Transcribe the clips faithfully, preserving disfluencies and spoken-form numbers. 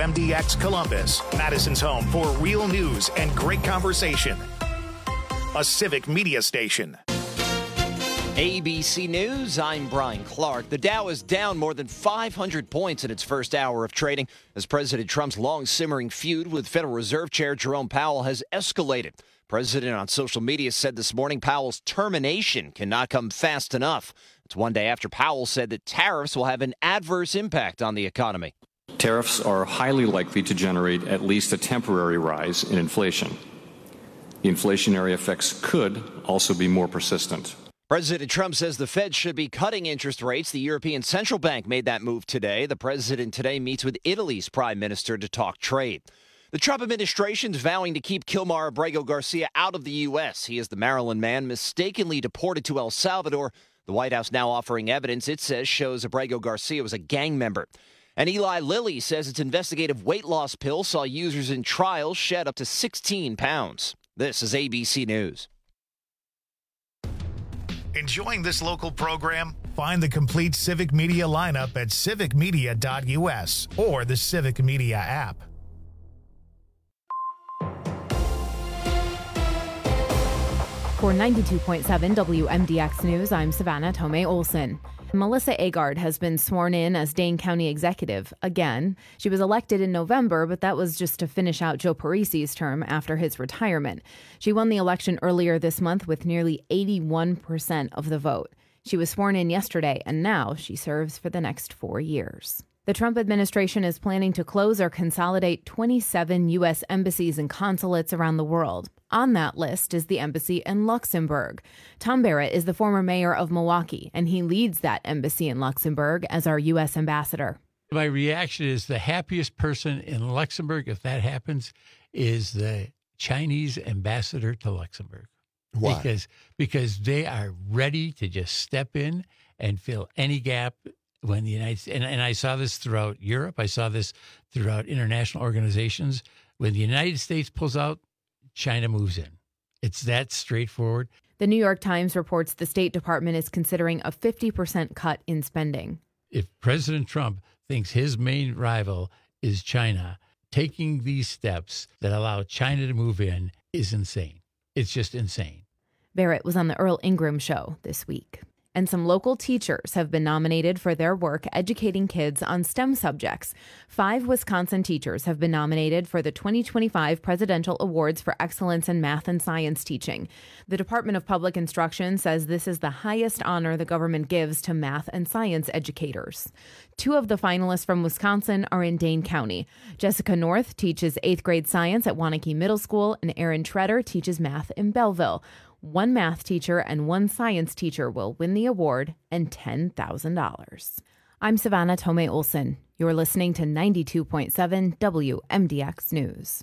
M D X Columbus, Madison's home for real news and great conversation. A Civic Media station. A B C News, I'm Brian Clark. The Dow is down more than five hundred points in its first hour of trading as President Trump's long-simmering feud with Federal Reserve Chair Jerome Powell has escalated. President on social media said this morning Powell's termination cannot come fast enough. It's one day after Powell said that tariffs will have an adverse impact on the economy. Tariffs are highly likely to generate at least a temporary rise in inflation. The inflationary effects could also be more persistent. President Trump says the Fed should be cutting interest rates. The European Central Bank made that move today. The president today meets with Italy's prime minister to talk trade. The Trump administration is vowing to keep Kilmar Abrego Garcia out of the U S. He is the Maryland man mistakenly deported to El Salvador. The White House now offering evidence it says shows Abrego Garcia was a gang member. And Eli Lilly says its investigative weight loss pill saw users in trials shed up to sixteen pounds. This is A B C News. Enjoying this local program? Find the complete Civic Media lineup at civic media dot u s or the Civic Media app. For ninety-two point seven W M D X News, I'm Savannah Tomei Olson. Melissa Agard has been sworn in as Dane County Executive again. She was elected in November, but that was just to finish out Joe Parisi's term after his retirement. She won the election earlier this month with nearly eighty-one percent of the vote. She was sworn in yesterday, and now she serves for the next four years. The Trump administration is planning to close or consolidate twenty-seven U S embassies and consulates around the world. On that list is the embassy in Luxembourg. Tom Barrett is the former mayor of Milwaukee, and he leads that embassy in Luxembourg as our U S ambassador. My reaction is the happiest person in Luxembourg, if that happens, is the Chinese ambassador to Luxembourg. Why? Because, because they are ready to just step in and fill any gap when the United States, and, and I saw this throughout Europe, I saw this throughout international organizations. When the United States pulls out, China moves in. It's that straightforward. The New York Times reports the State Department is considering a fifty percent cut in spending. If President Trump thinks his main rival is China, taking these steps that allow China to move in is insane. It's just insane. Barrett was on the Earl Ingram Show this week. And some local teachers have been nominated for their work educating kids on STEM subjects. Five Wisconsin teachers have been nominated for the twenty twenty-five Presidential Awards for Excellence in Math and Science Teaching. The Department of Public Instruction says this is the highest honor the government gives to math and science educators. Two of the finalists from Wisconsin are in Dane County. Jessica North teaches eighth grade science at Waunakee Middle School, and Erin Treader teaches math in Belleville. One math teacher and one science teacher will win the award and ten thousand dollars. I'm Savannah Tomei Olson. You're listening to ninety-two point seven W M D X News.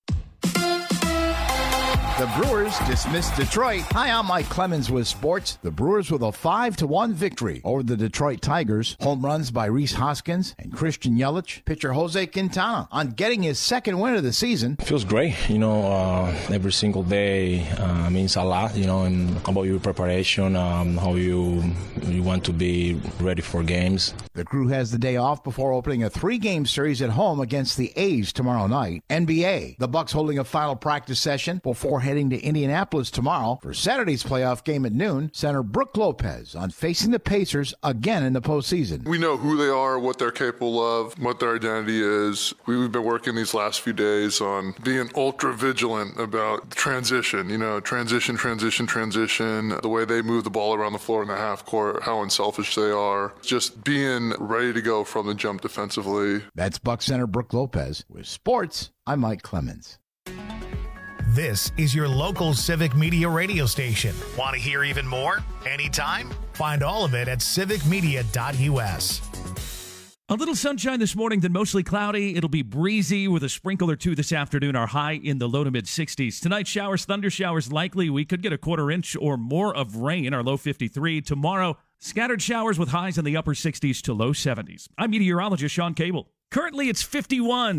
The Brewers dismissed Detroit. Hi, I'm Mike Clemens with sports. The Brewers with a five to one victory over the Detroit Tigers. Home runs by Rhys Hoskins and Christian Yelich. Pitcher Jose Quintana on getting his second win of the season. It feels great. You know, uh, every single day uh, means a lot, you know, and about your preparation, um, how you, you want to be ready for games. The crew has the day off before opening a three-game series at home against the A's tomorrow night. N B A, the Bucks holding a final practice session before heading to Indianapolis tomorrow for Saturday's playoff game at noon. Center Brook Lopez on facing the Pacers again in the postseason. We know who they are, what they're capable of, what their identity is. We've been working these last few days on being ultra vigilant about transition, you know, transition, transition, transition, the way they move the ball around the floor in the half court, how unselfish they are, just being ready to go from the jump defensively. That's Bucks center Brook Lopez. With sports, I'm Mike Clemens. This is your local Civic Media radio station. Want to hear even more? Anytime? Find all of it at civic media dot u s. A little sunshine this morning, then mostly cloudy. It'll be breezy with a sprinkle or two this afternoon. Our high in the low to mid sixties. Tonight, showers, thunder showers likely. We could get a quarter inch or more of rain. Our low fifty-three. Tomorrow, scattered showers with highs in the upper sixties to low seventies. I'm meteorologist Sean Cable. Currently, it's fifty-one.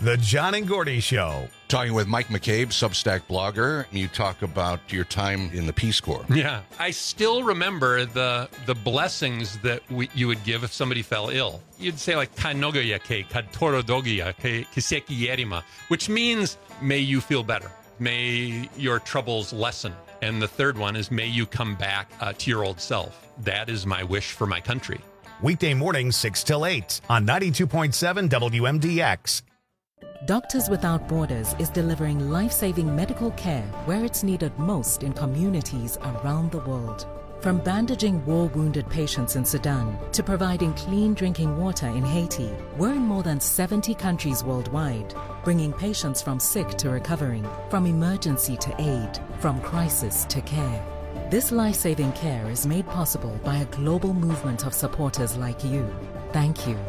The John and Gordy Show. Talking with Mike McCabe, Substack blogger. You talk about your time in the Peace Corps. Yeah. I still remember the the blessings that we, you would give if somebody fell ill. You'd say like, Kanogoya ke, Katorodogia ke, Kiseki Yerima, which means, may you feel better. May your troubles lessen. And the third one is, may you come back uh, to your old self. That is my wish for my country. Weekday mornings, six till eight on ninety-two point seven W M D X. Doctors Without Borders is delivering life-saving medical care where it's needed most in communities around the world. From bandaging war-wounded patients in Sudan to providing clean drinking water in Haiti, we're in more than seventy countries worldwide, bringing patients from sick to recovering, from emergency to aid, from crisis to care. This life-saving care is made possible by a global movement of supporters like you. Thank you.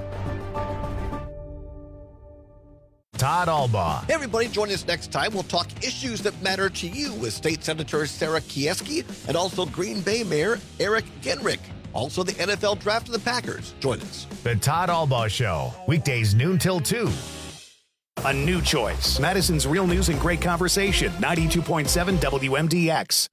Todd Albaugh. Hey everybody, join us next time. We'll talk issues that matter to you with State Senator Sarah Kieski and also Green Bay Mayor Eric Genrich. Also the N F L Draft of the Packers. Join us. The Todd Albaugh Show. Weekdays noon till two. A new choice. Madison's Real News and Great Conversation. ninety-two point seven W M D X.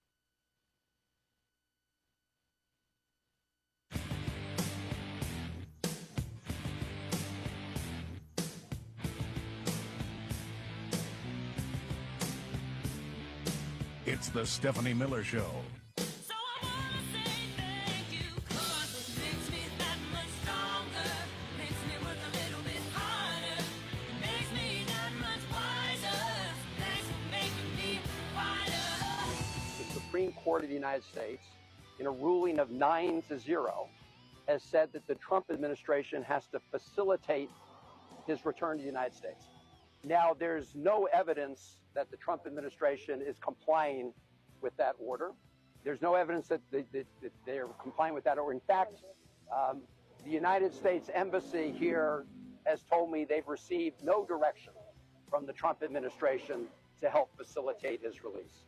It's the Stephanie Miller Show. The Supreme Court of the United States, in a ruling of nine to zero, has said that the Trump administration has to facilitate his return to the United States. Now, there's no evidence that the Trump administration is complying with that order. There's no evidence that they, that, that they are complying with that order. In fact, um, the United States Embassy here has told me they've received no direction from the Trump administration to help facilitate his release.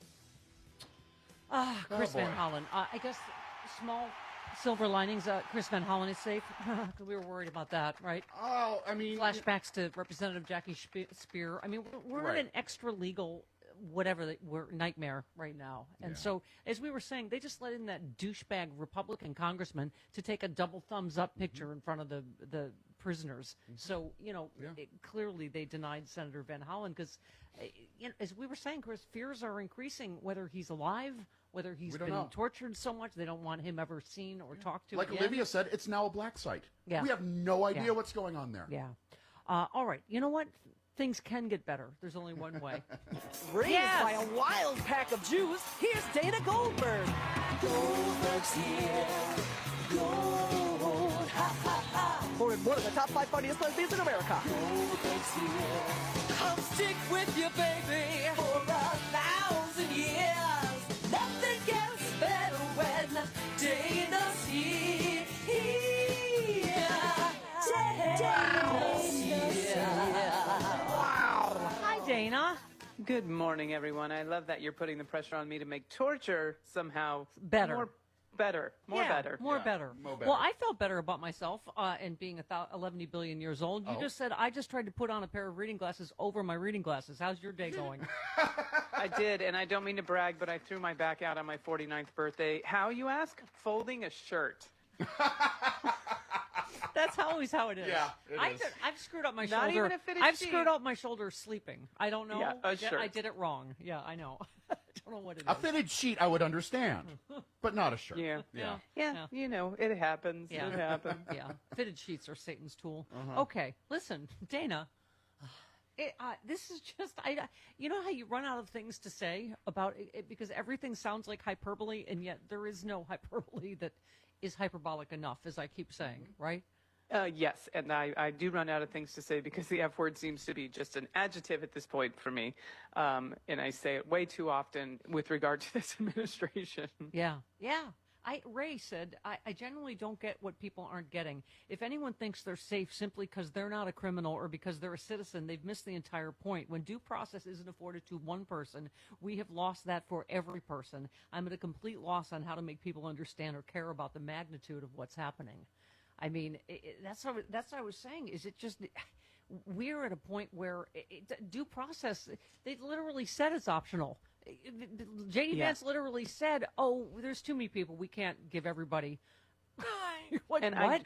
Ah, Chris Oh, boy. Van Hollen. Uh, I guess small silver linings. Uh, Chris Van Hollen is safe. We were worried about that, right? Oh, I mean, flashbacks to Representative Jackie Spe- Spear. I mean, we're, we're Right. in an extra legal whatever that we're nightmare right now. And Yeah. so, as we were saying, they just let in that douchebag Republican congressman to take a double thumbs up picture in front of the the prisoners. So, you know, Yeah. it, clearly they denied Senator Van Hollen because, you know, as we were saying, Chris, fears are increasing whether he's alive, whether he's We don't been know. tortured so much they don't want him ever seen or talked to like again. Olivia said, it's now a black site. Yeah. We have no idea Yeah. what's going on there. Yeah. Uh, all right. You know what? Things can get better. There's only one way. Raised Yes. by a wild pack of Jews, here's Dana Goldberg. Goldberg's here. Gold. Ha, ha, ha. For one of the top five funniest lesbians in America. Goldberg's here. Come stick with you, baby, for a thousand years. Nothing gets better when Dana's here. Dana's here. Hi, Dana. Good morning, everyone. I love that you're putting the pressure on me to make torture somehow Better. more better, more Yeah, better. More better. more better. Well, I felt better about myself uh, and being a thou- eleven billion years old. You Oh. just said, I just tried to put on a pair of reading glasses over my reading glasses. How's your day going? I did, and I don't mean to brag, but I threw my back out on my forty-ninth birthday. How, you ask? Folding a shirt. That's always how it is. Yeah, it I is. Did, I've screwed up my Not shoulder. even a fitted I've sheet. screwed up my shoulder sleeping. I don't know. Yeah, a I, did, I shirt. did it wrong. Yeah, I know. I don't know what it A is. fitted sheet I would understand, but not a shirt. Yeah. Yeah. Yeah, you know, it happens. Yeah. It happens. Yeah. Fitted sheets are Satan's tool. Uh-huh. Okay, listen, Dana. It, uh, this is just, I, you know how you run out of things to say about it, it because everything sounds like hyperbole, and yet there is no hyperbole that is hyperbolic enough, as I keep saying, right? Uh, yes, and I, I do run out of things to say because the F word seems to be just an adjective at this point for me. Um, and I say it way too often with regard to this administration. Yeah, yeah. I Ray said, I, I generally don't get what people aren't getting. If anyone thinks they're safe simply because they're not a criminal or because they're a citizen, they've missed the entire point. When due process isn't afforded to one person, we have lost that for every person. I'm at a complete loss on how to make people understand or care about the magnitude of what's happening. I mean, it, it, that's what, that's what I was saying. Is it just we're at a point where it, it, due process, they literally said it's optional. J D. Yeah. Vance literally said, oh, there's too many people. We can't give everybody. what? And what? I,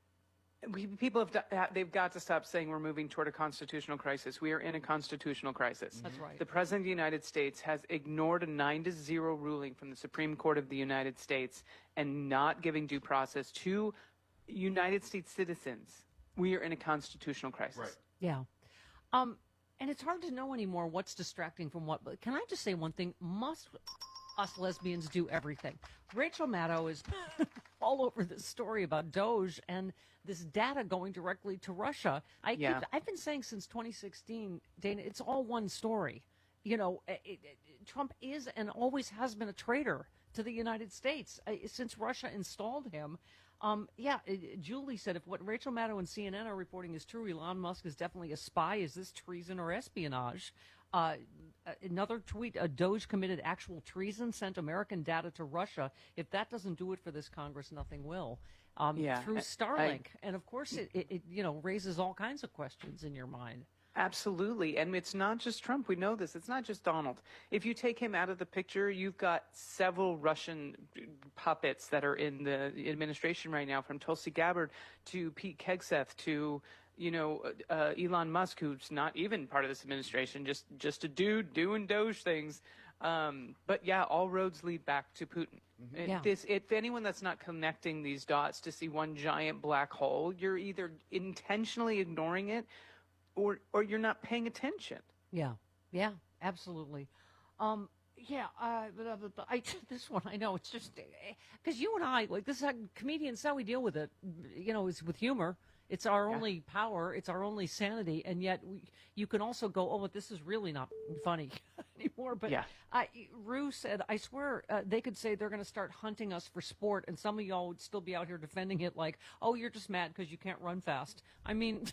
we, people have to, they've got to stop saying we're moving toward a constitutional crisis. We are in a constitutional crisis. That's right. The President of the United States has ignored a nine to zero ruling from the Supreme Court of the United States and not giving due process to United States citizens. We are in a constitutional crisis. Right. Yeah. Um, and it's hard to know anymore what's distracting from what. But can I just say one thing? Must us lesbians do everything? Rachel Maddow is all over this story about Doge and this data going directly to Russia. I Yeah. keep, I've been saying since twenty sixteen, Dana, it's all one story. You know, it, it, Trump is and always has been a traitor to the United States uh, since Russia installed him. Um, yeah, it, Julie said if what Rachel Maddow and C N N are reporting is true, Elon Musk is definitely a spy. Is this treason or espionage? Uh, another tweet, a Doge committed actual treason, sent American data to Russia. If that doesn't do it for this Congress, nothing will. Um, Yeah, through I- Starlink. I- and of course, it, it, it, you know, raises all kinds of questions in your mind. Absolutely. And it's not just Trump. We know this. It's not just Donald. If you take him out of the picture, you've got several Russian puppets that are in the administration right now, from Tulsi Gabbard to Pete Hegseth to, you know, uh, Elon Musk, who's not even part of this administration, just, just a dude doing Doge things. Um, but yeah, all roads lead back to Putin. It- Yeah. This, if anyone that's not connecting these dots to see one giant black hole, you're either intentionally ignoring it or or you're not paying attention. Yeah, yeah, absolutely. Um, yeah, uh, but, uh, but I, this one, I know, it's just, because you and I, like, this is how comedians, how we deal with it, you know, is with humor. It's our Yeah. only power, it's our only sanity, and yet we, you can also go, oh, but this is really not funny anymore. But Yeah. I, Rue said, I swear uh, they could say they're going to start hunting us for sport, and some of y'all would still be out here defending it like, oh, you're just mad because you can't run fast. I mean...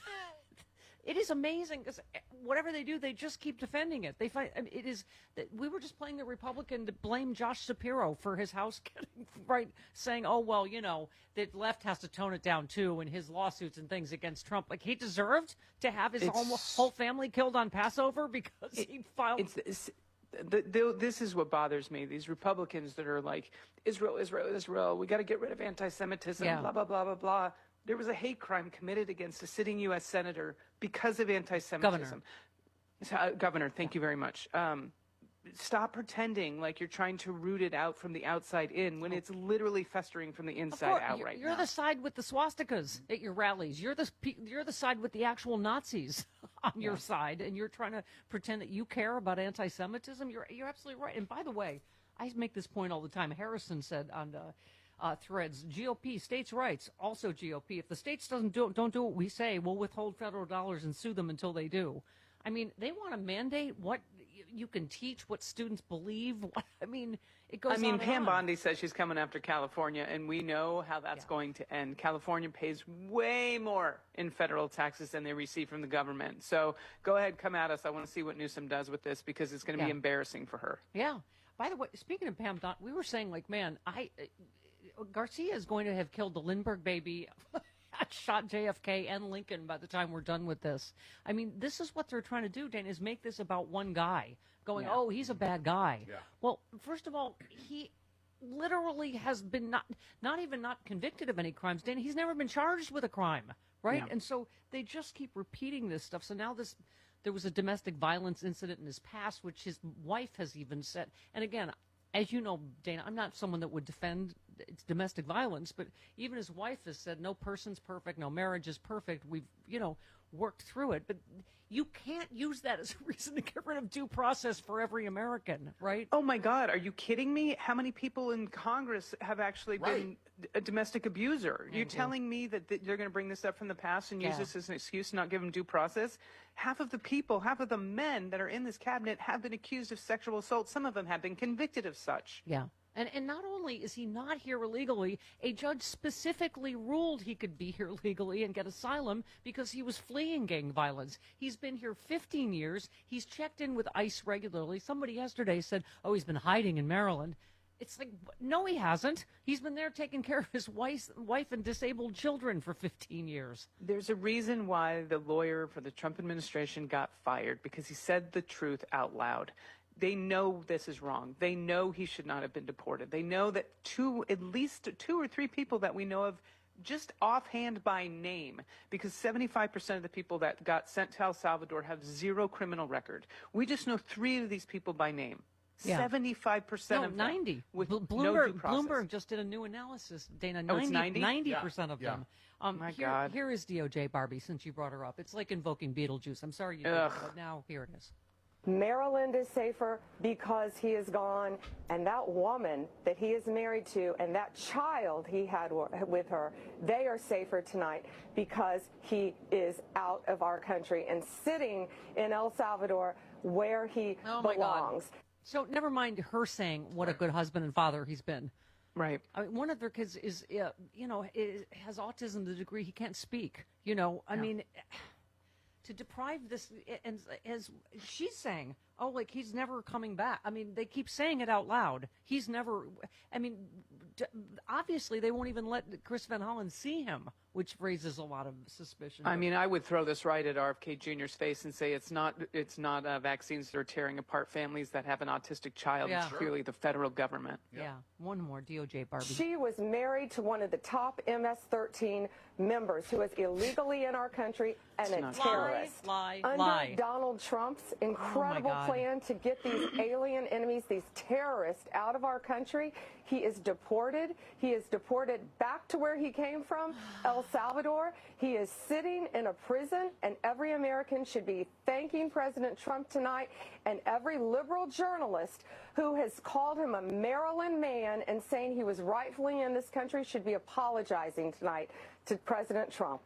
It is amazing because whatever they do, they just keep defending it. They find I mean, it is. We were just playing the Republican to blame Josh Shapiro for his house getting right, saying, "Oh well, you know, the left has to tone it down too," and his lawsuits and things against Trump. Like he deserved to have his whole, whole family killed on Passover because It- he filed. It's, it's the, the, this is what bothers me. These Republicans that are like, Israel, Israel, Israel. We got to get rid of anti-Semitism. Yeah. Blah blah blah blah blah. There was a hate crime committed against a sitting U S senator because of anti-Semitism. Governor. So, uh, Governor, thank you very much. Um, stop pretending like you're trying to root it out from the outside in when it's literally festering from the Of inside course, out you're, right you're now. the side with the swastikas at your rallies. You're the pe- you're the side with the actual Nazis on your Yeah. side, and you're trying to pretend that you care about anti-Semitism. You're you're absolutely right. And by the way, I make this point all the time. Harrison said on uh, uh, Threads, G O P, states' rights, also G O P. If the states doesn't do don't do what we say, we'll withhold federal dollars and sue them until they do. I mean, they want to mandate what you, you can teach, what students believe. What, I mean, it goes I mean, on and Pam on. Bondi says she's coming after California, and we know how that's going to end. California pays way more in federal taxes than they receive from the government. So go ahead, come at us. I want to see what Newsom does with this because it's going to Yeah. be embarrassing for her. Yeah. By the way, speaking of Pam, Don, we were saying, like, man, I uh, Garcia is going to have killed the Lindbergh baby, shot J F K and Lincoln by the time we're done with this. I mean, this is what they're trying to do, Dan, is make this about one guy going, Yeah. oh, he's a bad guy. Yeah. Well, first of all, he literally has been not not even not convicted of any crimes, Dan. He's never been charged with a crime, right? Yeah. And so they just keep repeating this stuff. So now this, there was a domestic violence incident in his past, which his wife has even said. And again, as you know, Dana, I'm not someone that would defend it's domestic violence, but even his wife has said no person's perfect, no marriage is perfect. We've, you know, worked through it. But you can't use that as a reason to get rid of due process for every American, right? Oh, my God. Are you kidding me? How many people in Congress have actually been a domestic abuser? You're telling me that th- they're going to bring this up from the past and use Yeah. this as an excuse to not give them due process? Half of the people, half of the men that are in this cabinet have been accused of sexual assault. Some of them have been convicted of such. Yeah. And and not only is he not here illegally, a judge specifically ruled he could be here legally and get asylum because he was fleeing gang violence. He's been here fifteen years. He's checked in with ICE regularly. Somebody yesterday said, oh, he's been hiding in Maryland. It's like, no, he hasn't. He's been there taking care of his wife, wife and disabled children for fifteen years. There's a reason why the lawyer for the Trump administration got fired, because he said the truth out loud. They know this is wrong. They know he should not have been deported. They know that two, at least two or three people that we know of, just offhand by name, because seventy-five percent of the people that got sent to El Salvador have zero criminal record. We just know three of these people by name. Yeah. seventy-five percent No, of ninety. them with Bl- no Bloomberg, due process. Bloomberg just did a new analysis, Dana. Oh, it's ninety, ninety? ninety percent of Yeah. them. Um, My here, God. Here is D O J, Barbie, since you brought her up. It's like invoking Beetlejuice. I'm sorry you did, Ugh. but now here it is. Maryland is safer because he is gone, and that woman that he is married to and that child he had w- with her, they are safer tonight because he is out of our country and sitting in El Salvador where he Oh, my God. belongs. So never mind her saying what a good husband and father he's been. Right. I mean, one of their kids is, uh, you know, is, has autism to the degree he can't speak. You know, I Yeah. mean, to deprive this, and as she's saying, oh, like he's never coming back. I mean, they keep saying it out loud. He's never. I mean, d- obviously they won't even let Chris Van Hollen see him, which raises a lot of suspicion. I mean, I would throw this right at R F K Junior's face and say it's not it's not uh, vaccines that are tearing apart families that have an autistic child. Yeah. It's clearly the federal government. Yeah. One more, D O J, Barbie. She was married to one of the top M S thirteen members who is illegally in our country and a not true. terrorist. Lie, Under lie. Donald Trump's incredible God. plan to get these alien enemies, these terrorists, out of our country, he is deported. He is deported back to where he came from, El Salvador. He is sitting in a prison, and every American should be thanking President Trump tonight, and every liberal journalist who has called him a Maryland man and saying he was rightfully in this country should be apologizing tonight to President Trump.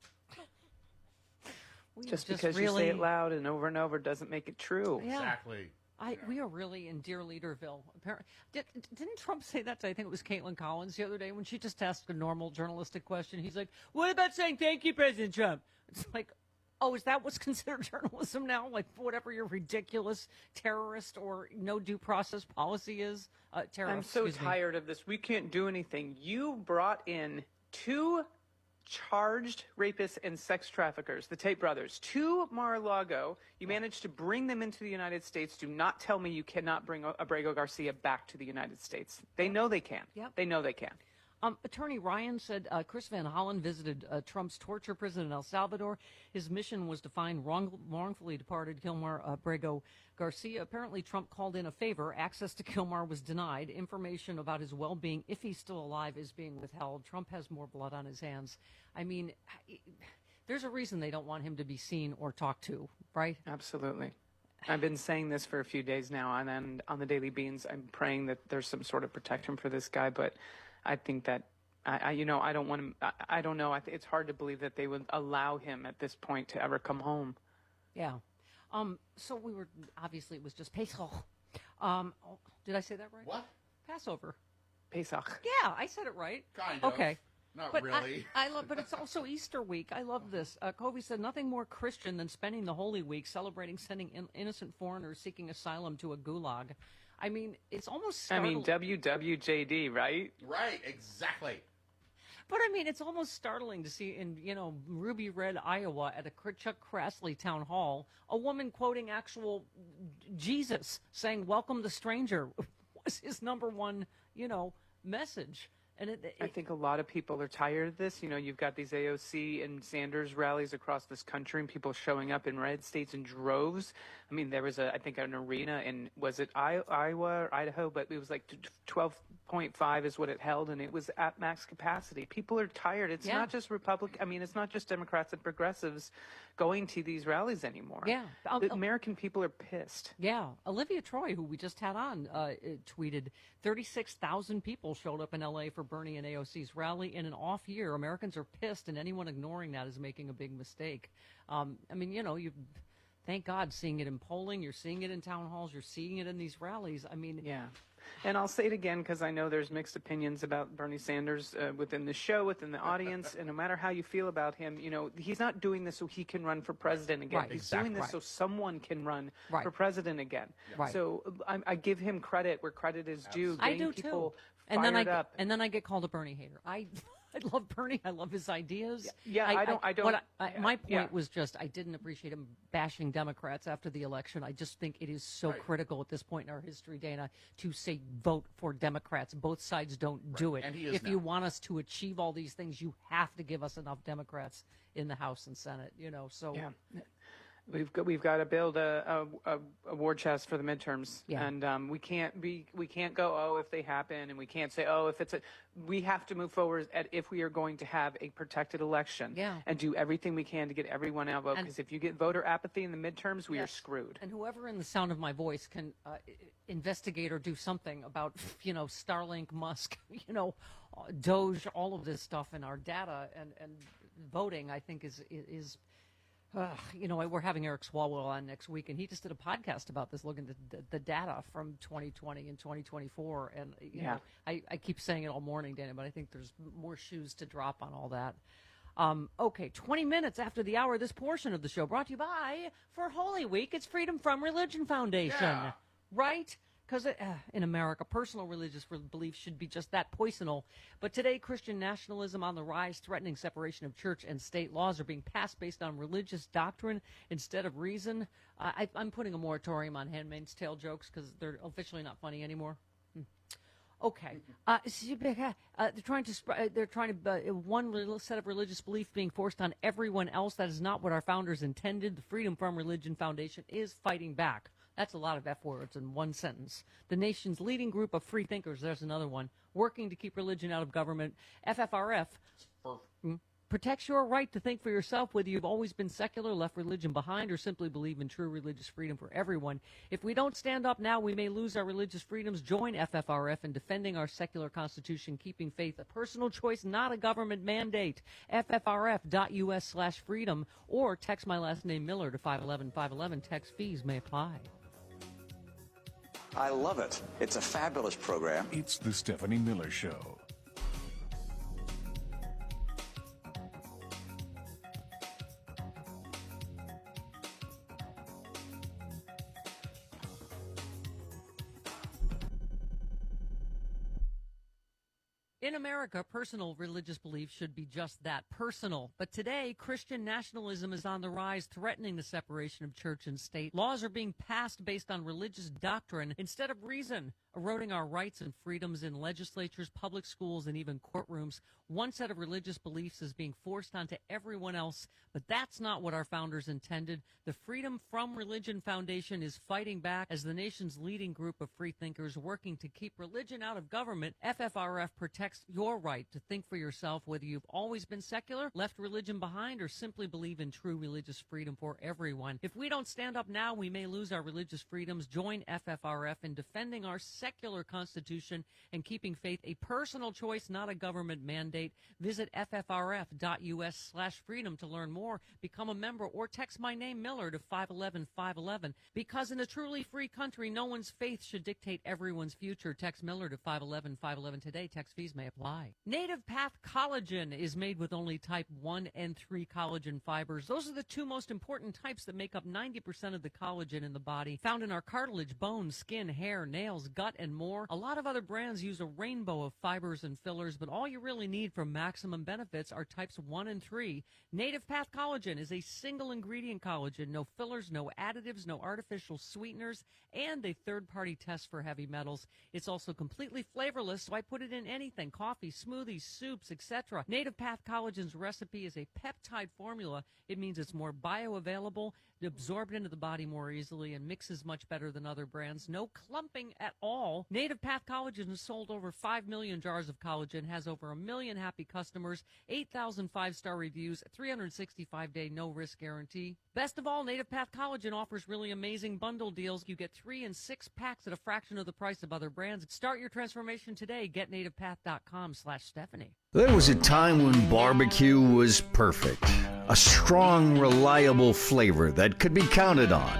We Just, just because really- you say it loud and over and over doesn't make it true. Yeah. Exactly. I, we are really in Dear Leaderville. Apparently, did, didn't Trump say that to, I think it was Caitlin Collins the other day when she just asked a normal journalistic question? He's like, what about saying thank you, President Trump? It's like, oh, is that what's considered journalism now? Like whatever your ridiculous terrorist or no due process policy is? Uh, terrorist, I'm so excuse me. tired of this. We can't do anything. You brought in two charged rapists and sex traffickers, the Tate brothers, to Mar-a-Lago. You managed to bring them into the United States. Do not tell me you cannot bring Abrego Garcia back to the United States. They know they can. Yep. They know they can. Um, Attorney Ryan said uh, Chris Van Hollen visited uh, Trump's torture prison in El Salvador. His mission was to find wrong, wrongfully departed Kilmar Abrego Garcia. Apparently, Trump called in a favor. Access to Kilmar was denied. Information about his well-being, if he's still alive, is being withheld. Trump has more blood on his hands. I mean, there's a reason they don't want him to be seen or talked to, right? Absolutely. I've been saying this for a few days now, and then on the Daily Beans, I'm praying that there's some sort of protection for this guy, but I think that, I, I you know, I don't want him, I, I don't know. I th- it's hard to believe that they would allow him at this point to ever come home. Yeah. Um, so we were, obviously, it was just Pesach. Um, oh, did I say that right? What? Passover. Pesach. Yeah, I said it right. Kind of. Okay. Not but really. I, I love, but it's also Easter week. I love this. Uh, Covey said nothing more Christian than spending the Holy Week celebrating sending in, innocent foreigners seeking asylum to a gulag. I mean, it's almost I startling. mean, W W J D, right? Right, exactly. But I mean, it's almost startling to see in, you know, Ruby Red, Iowa, at a Chuck Grassley town hall, a woman quoting actual Jesus saying, welcome the stranger, was his number one, you know, message. And it, it, I think a lot of people are tired of this. You know, you've got these A O C and Sanders rallies across this country and people showing up in red states in droves. I mean, there was, a, I think, an arena in, was it I- Iowa or Idaho? But it was like twelve point five is what it held, and it was at max capacity. People are tired. It's Yeah. not just Republic. I mean, it's not just Democrats and progressives going to these rallies anymore. Yeah. I'll- The I'll- American people are pissed. Yeah. Olivia Troy, who we just had on, uh, tweeted thirty-six thousand people showed up in L A for Bernie and A O C's rally in an off year. Americans are pissed, and anyone ignoring that is making a big mistake. Um, I mean, you know, you thank God seeing it in polling. You're seeing it in town halls. You're seeing it in these rallies. I mean, Yeah. And I'll say it again because I know there's mixed opinions about Bernie Sanders uh, within the show, within the audience, and no matter how you feel about him, you know, he's not doing this so he can run for president again. Right. He's Exactly. doing this Right. so someone can run Right. for president again. Right. So I, I give him credit where credit is due. I Getting do people too. And then I fired up. and then I get called a Bernie hater. I I love Bernie. I love his ideas. Yeah, I don't- I don't- what I, I, my point yeah. was just I didn't appreciate him bashing Democrats after the election. I just think it is so Right. critical at this point in our history, Dana, to say vote for Democrats. Both sides don't do it. And he is If now. you want us to achieve all these things, you have to give us enough Democrats in the House and Senate. You know, so Yeah. We've got we've got to build a, a, a war chest for the midterms, Yeah. and um, we can't be we can't go oh if they happen, and we can't say oh if it's a we have to move forward at if we are going to have a protected election, Yeah. and do everything we can to get everyone out vote. And- Because if you get voter apathy in the midterms, we are Yes. screwed. And whoever in the sound of my voice can uh, i- investigate or do something about, you know, Starlink, Musk, you know, uh, Doge, all of this stuff in our data and, and voting, I think is is. Uh, you know, we're having Eric Swalwell on next week, and he just did a podcast about this, looking at the, the data from twenty twenty and twenty twenty-four. And, you Yeah. know, I, I keep saying it all morning, Dana, but I think there's more shoes to drop on all that. Um, okay, twenty minutes after the hour, this portion of the show brought to you by, for Holy Week, it's Freedom From Religion Foundation. Yeah. Right? Because uh, in America, personal religious beliefs should be just that poisonal. But today, Christian nationalism on the rise, threatening separation of church and state. Laws are being passed based on religious doctrine instead of reason. Uh, I, I'm putting a moratorium on Handmaid's Tale jokes because they're officially not funny anymore. Hmm. Okay, uh, uh, they're trying to sp- uh, they're trying to uh, one re- set of religious belief being forced on everyone else. That is not what our founders intended. The Freedom From Religion Foundation is fighting back. That's a lot of F words in one sentence. The nation's leading group of free thinkers, there's another one, working to keep religion out of government. F F R F mm, protects your right to think for yourself whether you've always been secular, left religion behind, or simply believe in true religious freedom for everyone. If we don't stand up now, we may lose our religious freedoms. Join F F R F in defending our secular constitution, keeping faith a personal choice, not a government mandate. F F R F dot U S slash freedom, or text my last name Miller to five eleven five eleven. Text fees may apply. I love it. It's a fabulous program. It's the Stephanie Miller Show. In America, personal religious beliefs should be just that, personal. But today, Christian nationalism is on the rise, threatening the separation of church and state. Laws are being passed based on religious doctrine instead of reason, eroding our rights and freedoms in legislatures, public schools, and even courtrooms. One set of religious beliefs is being forced onto everyone else, but that's not what our founders intended. The Freedom From Religion Foundation is fighting back as the nation's leading group of free thinkers working to keep religion out of government. F F R F protects your right to think for yourself whether you've always been secular, left religion behind, or simply believe in true religious freedom for everyone. If we don't stand up now, we may lose our religious freedoms. Join F F R F in defending our secular constitution and keeping faith a personal choice, not a government mandate. Visit F F R F dot U S slash freedom to learn more. Become a member or text my name Miller to five eleven five eleven. Because in a truly free country, no one's faith should dictate everyone's future. Text Miller to five eleven five eleven today. Text fees may apply. Native Path Collagen is made with only type one and three collagen fibers. Those are the two most important types that make up ninety percent of the collagen in the body, found in our cartilage, bones, skin, hair, nails, gut, and more. A lot of other brands use a rainbow of fibers and fillers, but all you really need for maximum benefits are types one and three. Native Path Collagen is a single ingredient collagen, no fillers, no additives, no artificial sweeteners, and a third-party test for heavy metals. It's also completely flavorless, so I put it in anything: coffee, smoothies, soups, et cetera. Native Path Collagen's recipe is a peptide formula. It means it's more bioavailable, absorbed into the body more easily, and mixes much better than other brands. No clumping at all. Native Path Collagen has sold over five million jars of collagen, has over a million happy customers, eight thousand five-star reviews, three hundred sixty-five day no-risk guarantee. Best of all, Native Path Collagen offers really amazing bundle deals. You get three and six packs at a fraction of the price of other brands. Start your transformation today. Get native path dot com slash Stephanie. There was a time when barbecue was perfect. A strong, reliable flavor that could be counted on.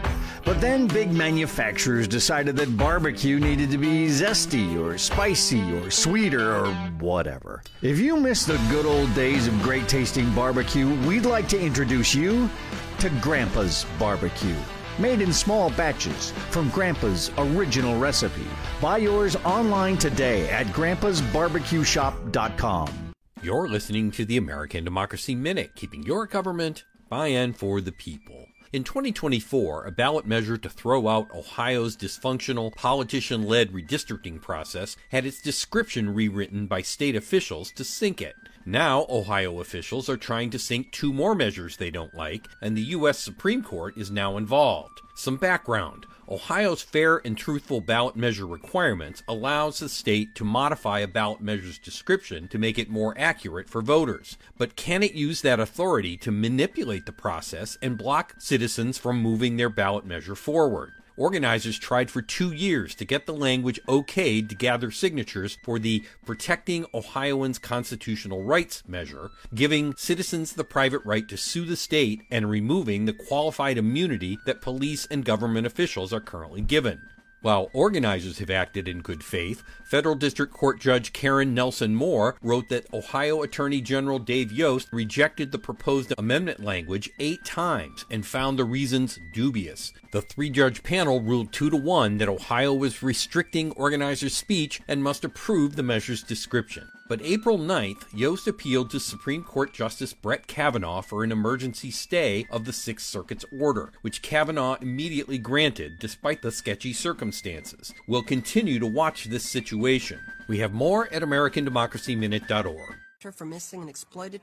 But then big manufacturers decided that barbecue needed to be zesty or spicy or sweeter or whatever. If you miss the good old days of great tasting barbecue, we'd like to introduce you to Grandpa's Barbecue. Made in small batches from Grandpa's original recipe. Buy yours online today at grandpas barbecue shop dot com. You're listening to the American Democracy Minute, keeping your government by and for the people. In twenty twenty-four, a ballot measure to throw out Ohio's dysfunctional, politician-led redistricting process had its description rewritten by state officials to sink it. Now, Ohio officials are trying to sink two more measures they don't like, and the U S Supreme Court is now involved. Some background. Ohio's fair and truthful ballot measure requirements allows the state to modify a ballot measure's description to make it more accurate for voters. But can it use that authority to manipulate the process and block citizens from moving their ballot measure forward? Organizers tried for two years to get the language okayed to gather signatures for the Protecting Ohioans' Constitutional Rights measure, giving citizens the private right to sue the state and removing the qualified immunity that police and government officials are currently given. While organizers have acted in good faith, Federal District Court Judge Karen Nelson Moore wrote that Ohio Attorney General Dave Yost rejected the proposed amendment language eight times and found the reasons dubious. The three-judge panel ruled two to one that Ohio was restricting organizers' speech and must approve the measure's description. But April ninth, Yost appealed to Supreme Court Justice Brett Kavanaugh for an emergency stay of the Sixth Circuit's order, which Kavanaugh immediately granted despite the sketchy circumstances. We'll continue to watch this situation. We have more at american democracy minute dot org. For missing and exploited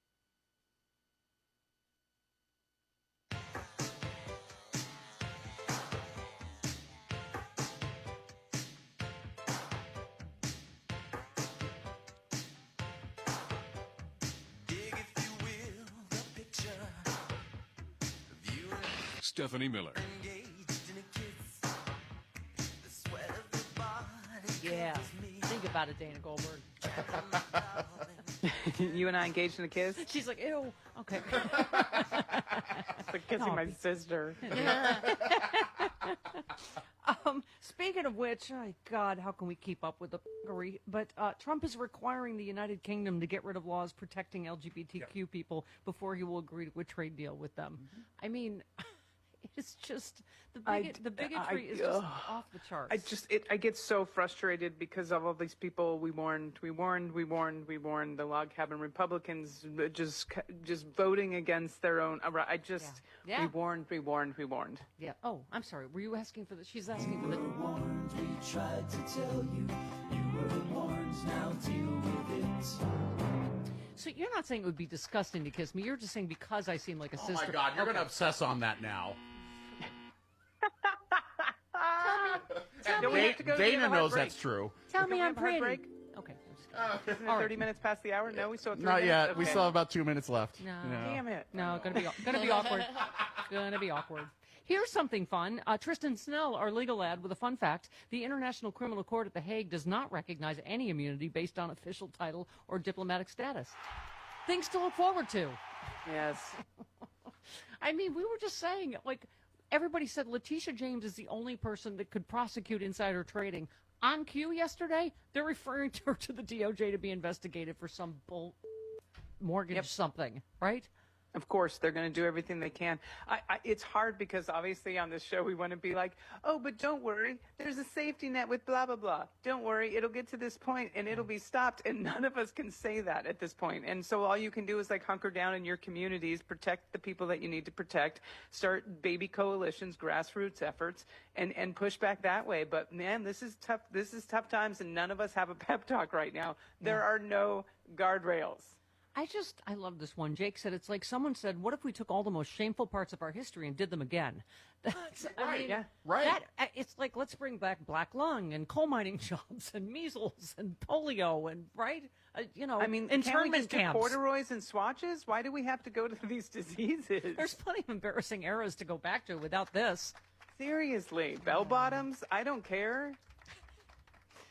Stephanie Miller. Yeah. Think about it, Dana Goldberg. You and I engaged in a kiss? She's like, ew. Okay. It's like kissing No. my sister. um, speaking of which, oh God, how can we keep up with the f***ery? But uh, Trump is requiring the United Kingdom to get rid of laws protecting L G B T Q people before he will agree to a trade deal with them. I mean, it's just the bigot, I- the bigotry I- is just ugh. off the charts. I just, it, I get so frustrated because of all these people we warned, we warned, we warned, we warned, the log cabin Republicans just, just voting against their own, I just, Yeah. we Yeah. warned, we warned, we warned. Yeah. Oh, I'm sorry. Were you asking for the? She's asking for the. warned, we tried to tell you. You were warned, now deal with it. So you're not saying it would be disgusting to kiss me. You're just saying because I seem like a Oh sister. my God, you're Okay. going to obsess on that now. Tell And me- Da- have to go Dana get a knows heartbreak. that's true. Tell Can me we I'm have a hard pretty. break? Okay. I'm just Uh, isn't it All right. thirty minutes past the hour? No, we still have three Not minutes? yet. We Okay. still have about two minutes left. No. Damn it. No, gonna be gonna be awkward. Gonna be awkward. Here's something fun. Uh, Tristan Snell, our legal ad, with a fun fact: the International Criminal Court at The Hague does not recognize any immunity based on official title or diplomatic status. Things to look forward to. Yes. I mean, we were just saying, like, everybody said Letitia James is the only person that could prosecute insider trading. On cue yesterday, they're referring to her to the D O J to be investigated for some bull mortgage Yep. something, right? Of course, they're going to do everything they can. I, I, it's hard because obviously on this show we want to be like, oh, but don't worry. There's a safety net with blah, blah, blah. Don't worry. It'll get to this point and it'll be stopped. And none of us can say that at this point. And so all you can do is like hunker down in your communities, protect the people that you need to protect, start baby coalitions, grassroots efforts, and, and push back that way. But man, this is tough. This is tough times and none of us have a pep talk right now. There Yeah. are no guardrails. I just, I love this one. Jake said, it's like someone said, what if we took all the most shameful parts of our history and did them again? That's, I Right, mean, yeah, right. That, uh, it's like, let's bring back black lung and coal mining jobs and measles and polio and, right? Uh, you know, I mean, can't we internment just do camps. corduroys and swatches? Why do we have to go to these diseases? There's plenty of embarrassing eras to go back to without this. Seriously, bell bottoms? I don't care.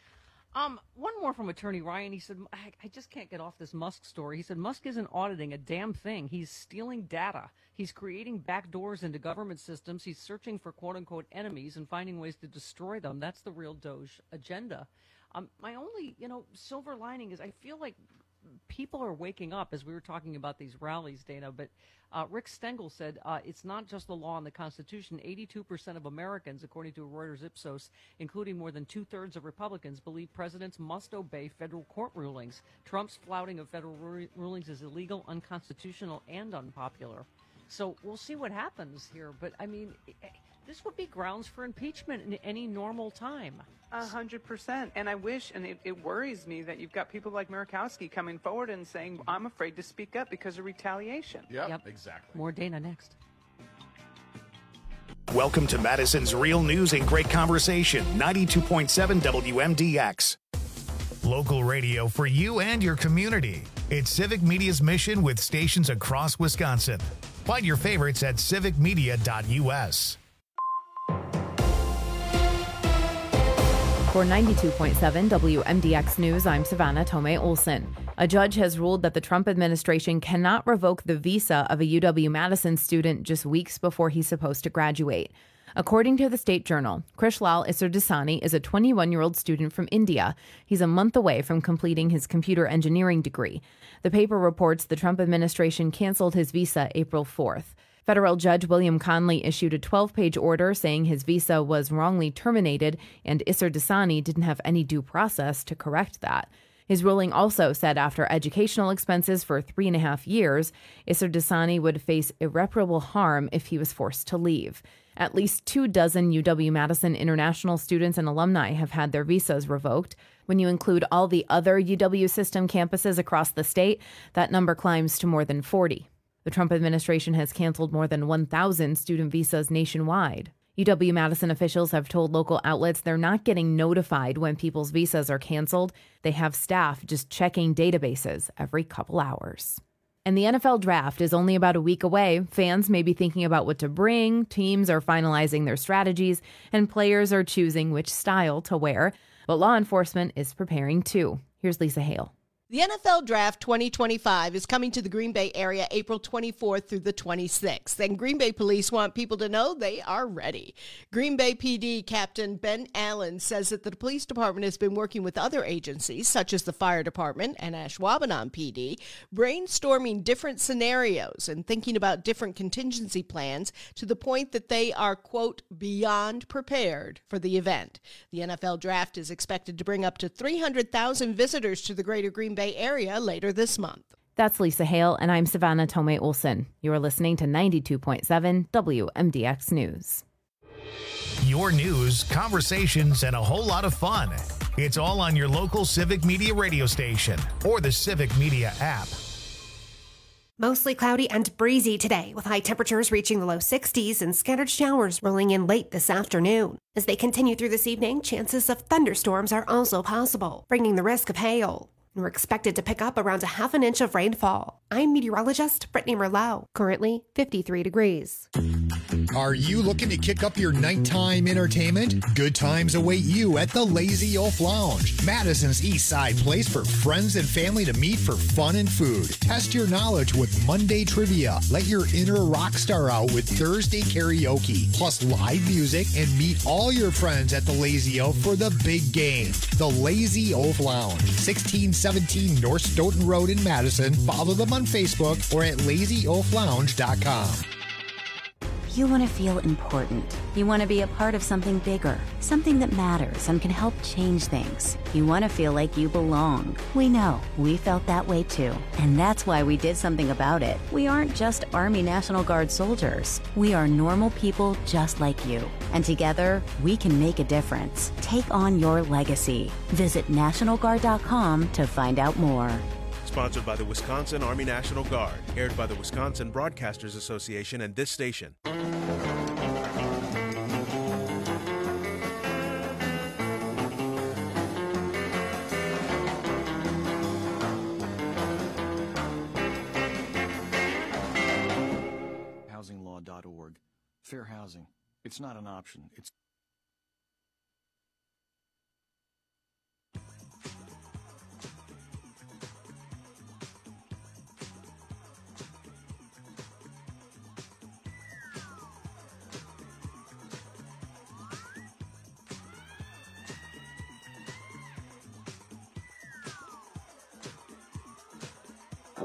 Um, one more from Attorney Ryan. He said, I, I just can't get off this Musk story. He said, Musk isn't auditing a damn thing. He's stealing data. He's creating backdoors into government systems. He's searching for quote-unquote enemies and finding ways to destroy them. That's the real Doge agenda. Um, my only, you know, silver lining is I feel like people are waking up as we were talking about these rallies, Dana, but uh, Rick Stengel said uh, it's not just the law and the Constitution. eighty-two percent of Americans, according to Reuters Ipsos, including more than two-thirds of Republicans, believe presidents must obey federal court rulings. Trump's flouting of federal ru- rulings is illegal, unconstitutional, and unpopular. So we'll see what happens here. But, I mean, this would be grounds for impeachment in any normal time. A hundred percent. And I wish, and it, it worries me that you've got people like Murkowski coming forward and saying, I'm afraid to speak up because of retaliation. Yep, Yep. exactly. More Dana next. Welcome to Madison's Real News and Great Conversation, ninety-two point seven W M D X. Local radio for you and your community. It's Civic Media's mission with stations across Wisconsin. Find your favorites at civic media dot U S. For ninety-two point seven W M D X News, I'm Savannah Tomei Olson. A judge has ruled that the Trump administration cannot revoke the visa of a U W-Madison student just weeks before he's supposed to graduate. According to the State Journal, Krishlal Isardasani is a twenty-one-year-old student from India. He's a month away from completing his computer engineering degree. The paper reports the Trump administration canceled his visa April fourth. Federal Judge William Conley issued a twelve-page order saying his visa was wrongly terminated and Isardasani didn't have any due process to correct that. His ruling also said after educational expenses for three and a half years, Isardasani would face irreparable harm if he was forced to leave. At least two dozen U W-Madison international students and alumni have had their visas revoked. When you include all the other U W system campuses across the state, that number climbs to more than forty. The Trump administration has canceled more than one thousand student visas nationwide. U W-Madison officials have told local outlets they're not getting notified when people's visas are canceled. They have staff just checking databases every couple hours. And the N F L draft is only about a week away. Fans may be thinking about what to bring, teams are finalizing their strategies, and players are choosing which style to wear. But law enforcement is preparing too. Here's Lisa Hale. The N F L Draft twenty twenty-five is coming to the Green Bay area April twenty-fourth through the twenty-sixth, and Green Bay police want people to know they are ready. Green Bay P D Captain Ben Allen says that the police department has been working with other agencies, such as the fire department and Ashwaubenon P D, brainstorming different scenarios and thinking about different contingency plans to the point that they are, quote, beyond prepared for the event. The N F L Draft is expected to bring up to three hundred thousand visitors to the greater Green Bay Bay area later this month. That's Lisa Hale, and I'm Savannah Tomei Olson. You are listening to ninety-two point seven W M D X News. Your news, conversations, and a whole lot of fun. It's all on your local Civic Media radio station or the Civic Media app. Mostly cloudy and breezy today, with high temperatures reaching the low sixties and scattered showers rolling in late this afternoon. As they continue through this evening, chances of thunderstorms are also possible, bringing the risk of hail. We're expected to pick up around a half an inch of rainfall. I'm meteorologist Brittany Merlot, currently fifty-three degrees. Are you looking to kick up your nighttime entertainment? Good times await you at the Lazy Oaf Lounge, Madison's East Side place for friends and family to meet for fun and food. Test your knowledge with Monday trivia. Let your inner rock star out with Thursday karaoke, plus live music, and meet all your friends at the Lazy Oaf for the big game. The Lazy Oaf Lounge, sixteen seventeen North Stoughton Road in Madison. Follow them on Facebook or at lazy oaf lounge dot com. You want to feel important. You want to be a part of something bigger, something that matters and can help change things. You want to feel like you belong. We know. We felt that way too. And that's why we did something about it. We aren't just Army National Guard soldiers. We are normal people just like you. And together, we can make a difference. Take on your legacy. Visit national guard dot com to find out more. Sponsored by the Wisconsin Army National Guard. Aired by the Wisconsin Broadcasters Association and this station. housing law dot org. Fair housing. It's not an option. It's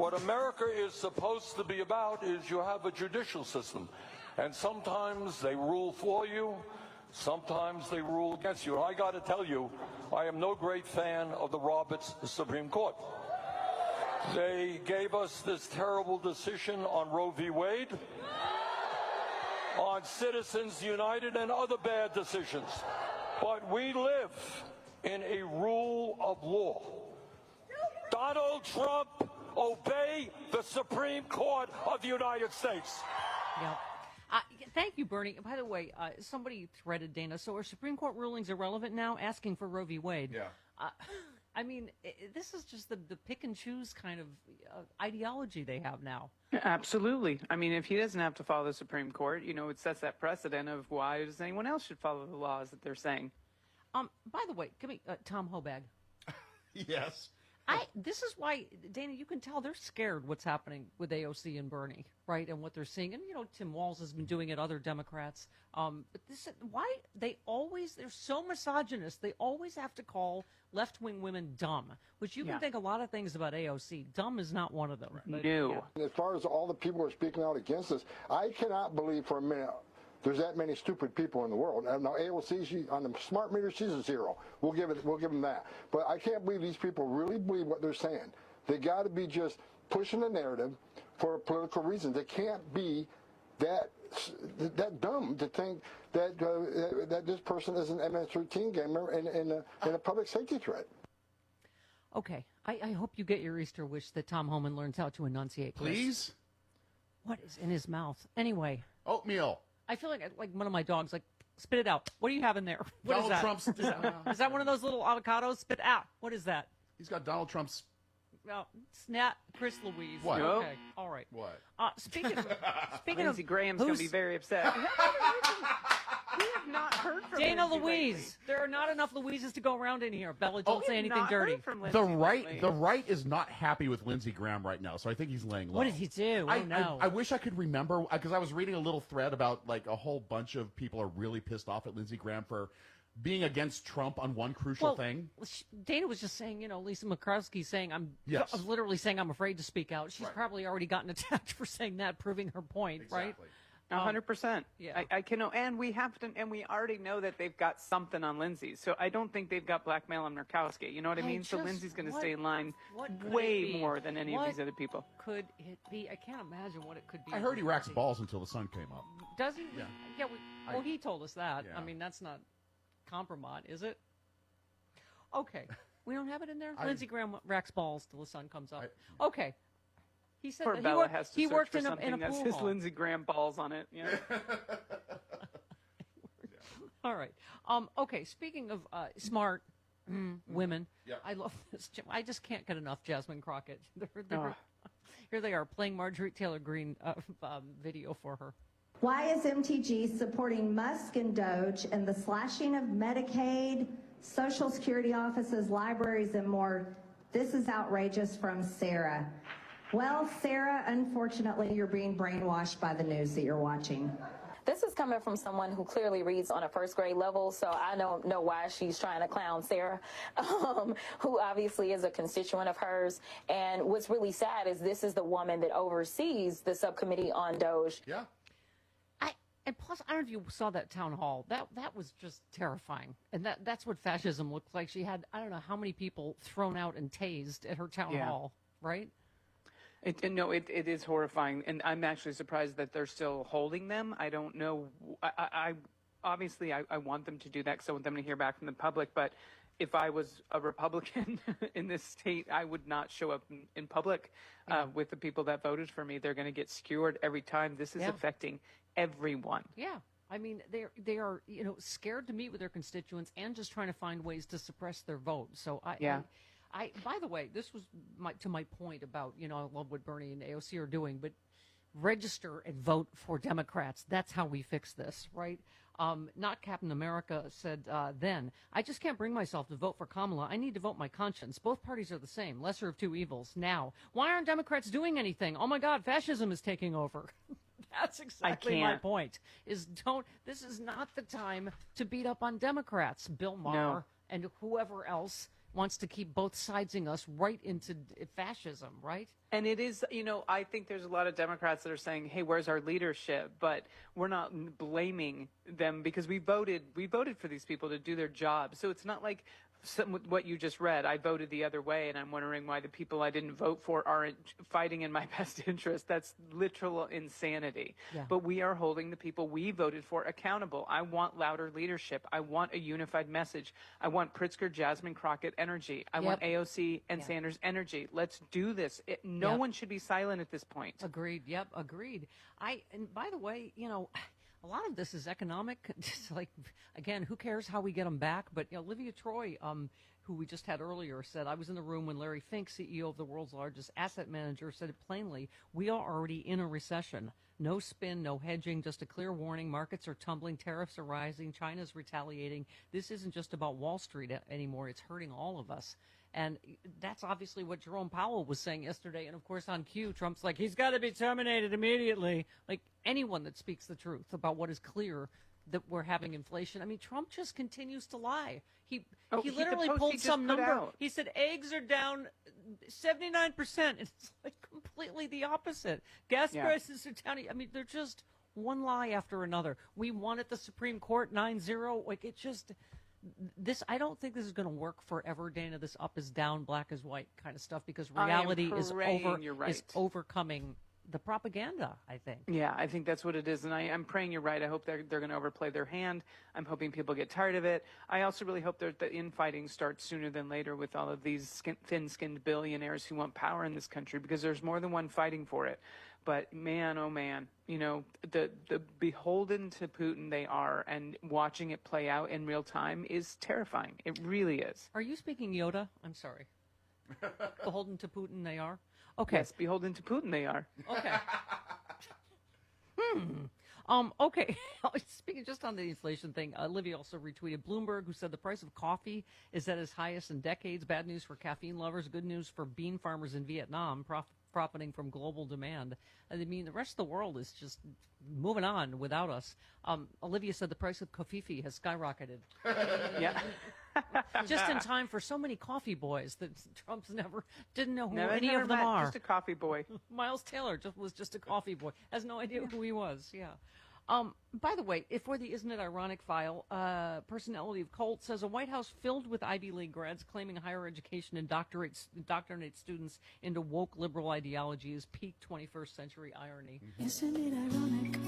What America is supposed to be about is you have a judicial system. And sometimes they rule for you, sometimes they rule against you. I got to tell you, I am no great fan of the Roberts Supreme Court. They gave us this terrible decision on Roe v. Wade, on Citizens United, and other bad decisions. But we live in a rule of law. Donald Trump, obey the Supreme Court of the United States. Yeah. Uh, thank you, Bernie. By the way, uh, somebody threaded Dana. So are Supreme Court rulings irrelevant now? Asking for Roe v. Wade. Yeah. Uh, I mean, I this is just the, the pick and choose kind of uh, ideology they have now. Absolutely. I mean, if he doesn't have to follow the Supreme Court, you know, it sets that precedent of why does anyone else should follow the laws that they're saying. Um. By the way, give me uh, Tom Hobag. Yes. I. This is why, Dana, you can tell they're scared what's happening with A O C and Bernie, right, and what they're seeing. And, you know, Tim Walz has been doing it, other Democrats. Um, but this, why they always, they're so misogynist, they always have to call left-wing women dumb, which you Yeah. can think a lot of things about A O C. Dumb is not one of them. But, No. yeah. As far as all the people who are speaking out against this, I cannot believe for a minute there's that many stupid people in the world. Now, A O C, she, on the smart meter, she's a zero. We'll give it. We'll give them that. But I can't believe these people really believe what they're saying. They got to be just pushing the narrative for political reasons. They can't be that that dumb to think that uh, that this person is an M S thirteen gamer and, and, a, and a public safety threat. Okay, I, I hope you get your Easter wish that Tom Homan learns how to enunciate. Chris. Please? What is in his mouth? Anyway. Oatmeal. I feel like like one of my dogs, like, spit it out. What do you have in there? What Donald is that? Trump's- Is that, is that one of those little avocados? Spit out. What is that? He's got Donald Trump's. No, snap, Chris Louise. What? Okay, all right. What? Uh, speaking of, speaking Lindsey of, Graham's going to be who's- very upset. We have not heard from Dana Lindsey Louise. lately. There are not enough Louises to go around in here. Bella, don't we say have anything not dirty. heard from Lindsey The right, lately. the right is not happy with Lindsey Graham right now, so I think he's laying low. What did he do? I, oh no! I, I wish I could remember because I was reading a little thread about like a whole bunch of people are really pissed off at Lindsey Graham for being against Trump on one crucial well, thing. sh- Dana was just saying, you know, Lisa McCroskey saying, I'm, Yes. I'm literally saying I'm afraid to speak out. She's Right. probably already gotten attacked for saying that, proving her point, right? Exactly. A hundred percent. yeah. I, I can know, and we have to, and we already know that they've got something on Lindsay. So I don't think they've got blackmail on Murkowski. You know what I I mean? So just- Lindsay's going to what- stay in line what could it way be? more than any What of these other people. Could it be? I can't imagine what it could be. I heard he racks balls until the sun came up. Does he? Yeah. Yeah. We, well, I- he told us that. Yeah. I mean, that's not compromise, is it? Okay. We don't have it in there. I- Lindsey Graham racks balls till the sun comes up. okay. He said Poor that he, Bella worked, has to he search worked for in a, something in a that pool says hall. Lindsey Graham balls on it. Yeah. All right. Um, okay. Speaking of uh, smart mm, women, Yeah. I love this. I just can't get enough Jasmine Crockett. They're, they're, Oh. Here they are playing Marjorie Taylor Greene uh, um, video for her. Why is M T G supporting Musk and Doge and the slashing of Medicaid, Social Security offices, libraries, and more? This is outrageous from Sarah. Well, Sarah, unfortunately, you're being brainwashed by the news that you're watching. This is coming from someone who clearly reads on a first grade level, so I don't know why she's trying to clown Sarah, um, who obviously is a constituent of hers. And what's really sad is this is the woman that oversees the subcommittee on Doge. Yeah. I and plus, I don't know if you saw that town hall. That that was just terrifying, and that that's what fascism looks like. She had I don't know how many people thrown out and tased at her town Yeah. hall, right? It, and no, it, it is horrifying, and I'm actually surprised that they're still holding them. I don't know. I, I, I obviously I, I want them to do that because I want them to hear back from the public. But if I was a Republican in this state, I would not show up in, in public uh, with the people that voted for me. They're going to get skewered every time. This is Yeah. affecting everyone. Yeah. I mean, they they are you know scared to meet with their constituents and just trying to find ways to suppress their vote. So I. Yeah. I, I, by the way, this was my, to my point about, you know, I love what Bernie and A O C are doing, but register and vote for Democrats. That's how we fix this, right? Um, not Captain America said uh, then, I just can't bring myself to vote for Kamala. I need to vote my conscience. Both parties are the same, lesser of two evils. Now, why aren't Democrats doing anything? Oh, my God, fascism is taking over. That's exactly my can't. point, is don't, this is not the time to beat up on Democrats. Bill Maher No. and whoever else wants to keep both sidesing us right into fascism, right? And it is, you know, I think there's a lot of Democrats that are saying, hey, where's our leadership? But we're not blaming them because we voted, we voted for these people to do their job. So it's not like some, what you just read. I voted the other way, and I'm wondering why the people I didn't vote for aren't fighting in my best interest. That's literal insanity. Yeah. But we are holding the people we voted for accountable. I want louder leadership. I want a unified message. I want Pritzker, Jasmine Crockett energy. I Yep. want A O C and Yeah. Sanders energy. Let's do this. It, no Yep. one should be silent at this point. Agreed. Yep. Agreed. I and by the way, you know, a lot of this is economic. It's like, again, who cares how we get them back? But you know, Olivia Troy, um, who we just had earlier, said, I was in the room when Larry Fink, C E O of the world's largest asset manager, said it plainly, we are already in a recession. No spin, no hedging, just a clear warning. Markets are tumbling, tariffs are rising, China's retaliating. This isn't just about Wall Street anymore. It's hurting all of us. And that's obviously what Jerome Powell was saying yesterday. And, of course, on cue, Trump's like, he's got to be terminated immediately. Like, anyone that speaks the truth about what is clear that we're having inflation. I mean, Trump just continues to lie. He Oh, he he- the literally post he pulled just some put number. out. He said eggs are down seventy-nine percent. It's like completely the opposite. Gas Yeah. prices are down. I mean, they're just one lie after another. We won at the Supreme Court nine zero. Like, it just... This, I don't think this is going to work forever, Dana. This up is down, black is white kind of stuff, because I am reality is praying over you're is right. overcoming the propaganda, I think. Yeah, I think that's what it is, and I, I'm praying you're right. I hope they're, they're going to overplay their hand. I'm hoping people get tired of it. I also really hope that the infighting starts sooner than later with all of these skin, thin-skinned billionaires who want power in this country, because there's more than one fighting for it. But man, oh man, you know, the the beholden to Putin they are, and watching it play out in real time is terrifying. It really is. Are you speaking Yoda? I'm sorry. Beholden to Putin they are? Okay. Yes, beholden to Putin they are. Okay. hmm. Um, okay. Speaking just on the inflation thing, uh, Olivia also retweeted Bloomberg, who said the price of coffee is at its highest in decades. Bad news for caffeine lovers, good news for bean farmers in Vietnam, prof- profiting from global demand. I mean, the rest of the world is just moving on without us. Um, Olivia said the price of Kofifi has skyrocketed. Yeah. Just in time for so many coffee boys that Trump's never didn't know who Never- any never of them met, are. Just a coffee boy. Miles Taylor just was just a coffee boy. Has no idea who he was. Yeah. Um, by the way, if for the Isn't It Ironic file, uh, personality of Colt says a White House filled with Ivy League grads claiming higher education indoctrinates, indoctrinates students into woke liberal ideology is peak twenty-first century irony. Isn't it ironic?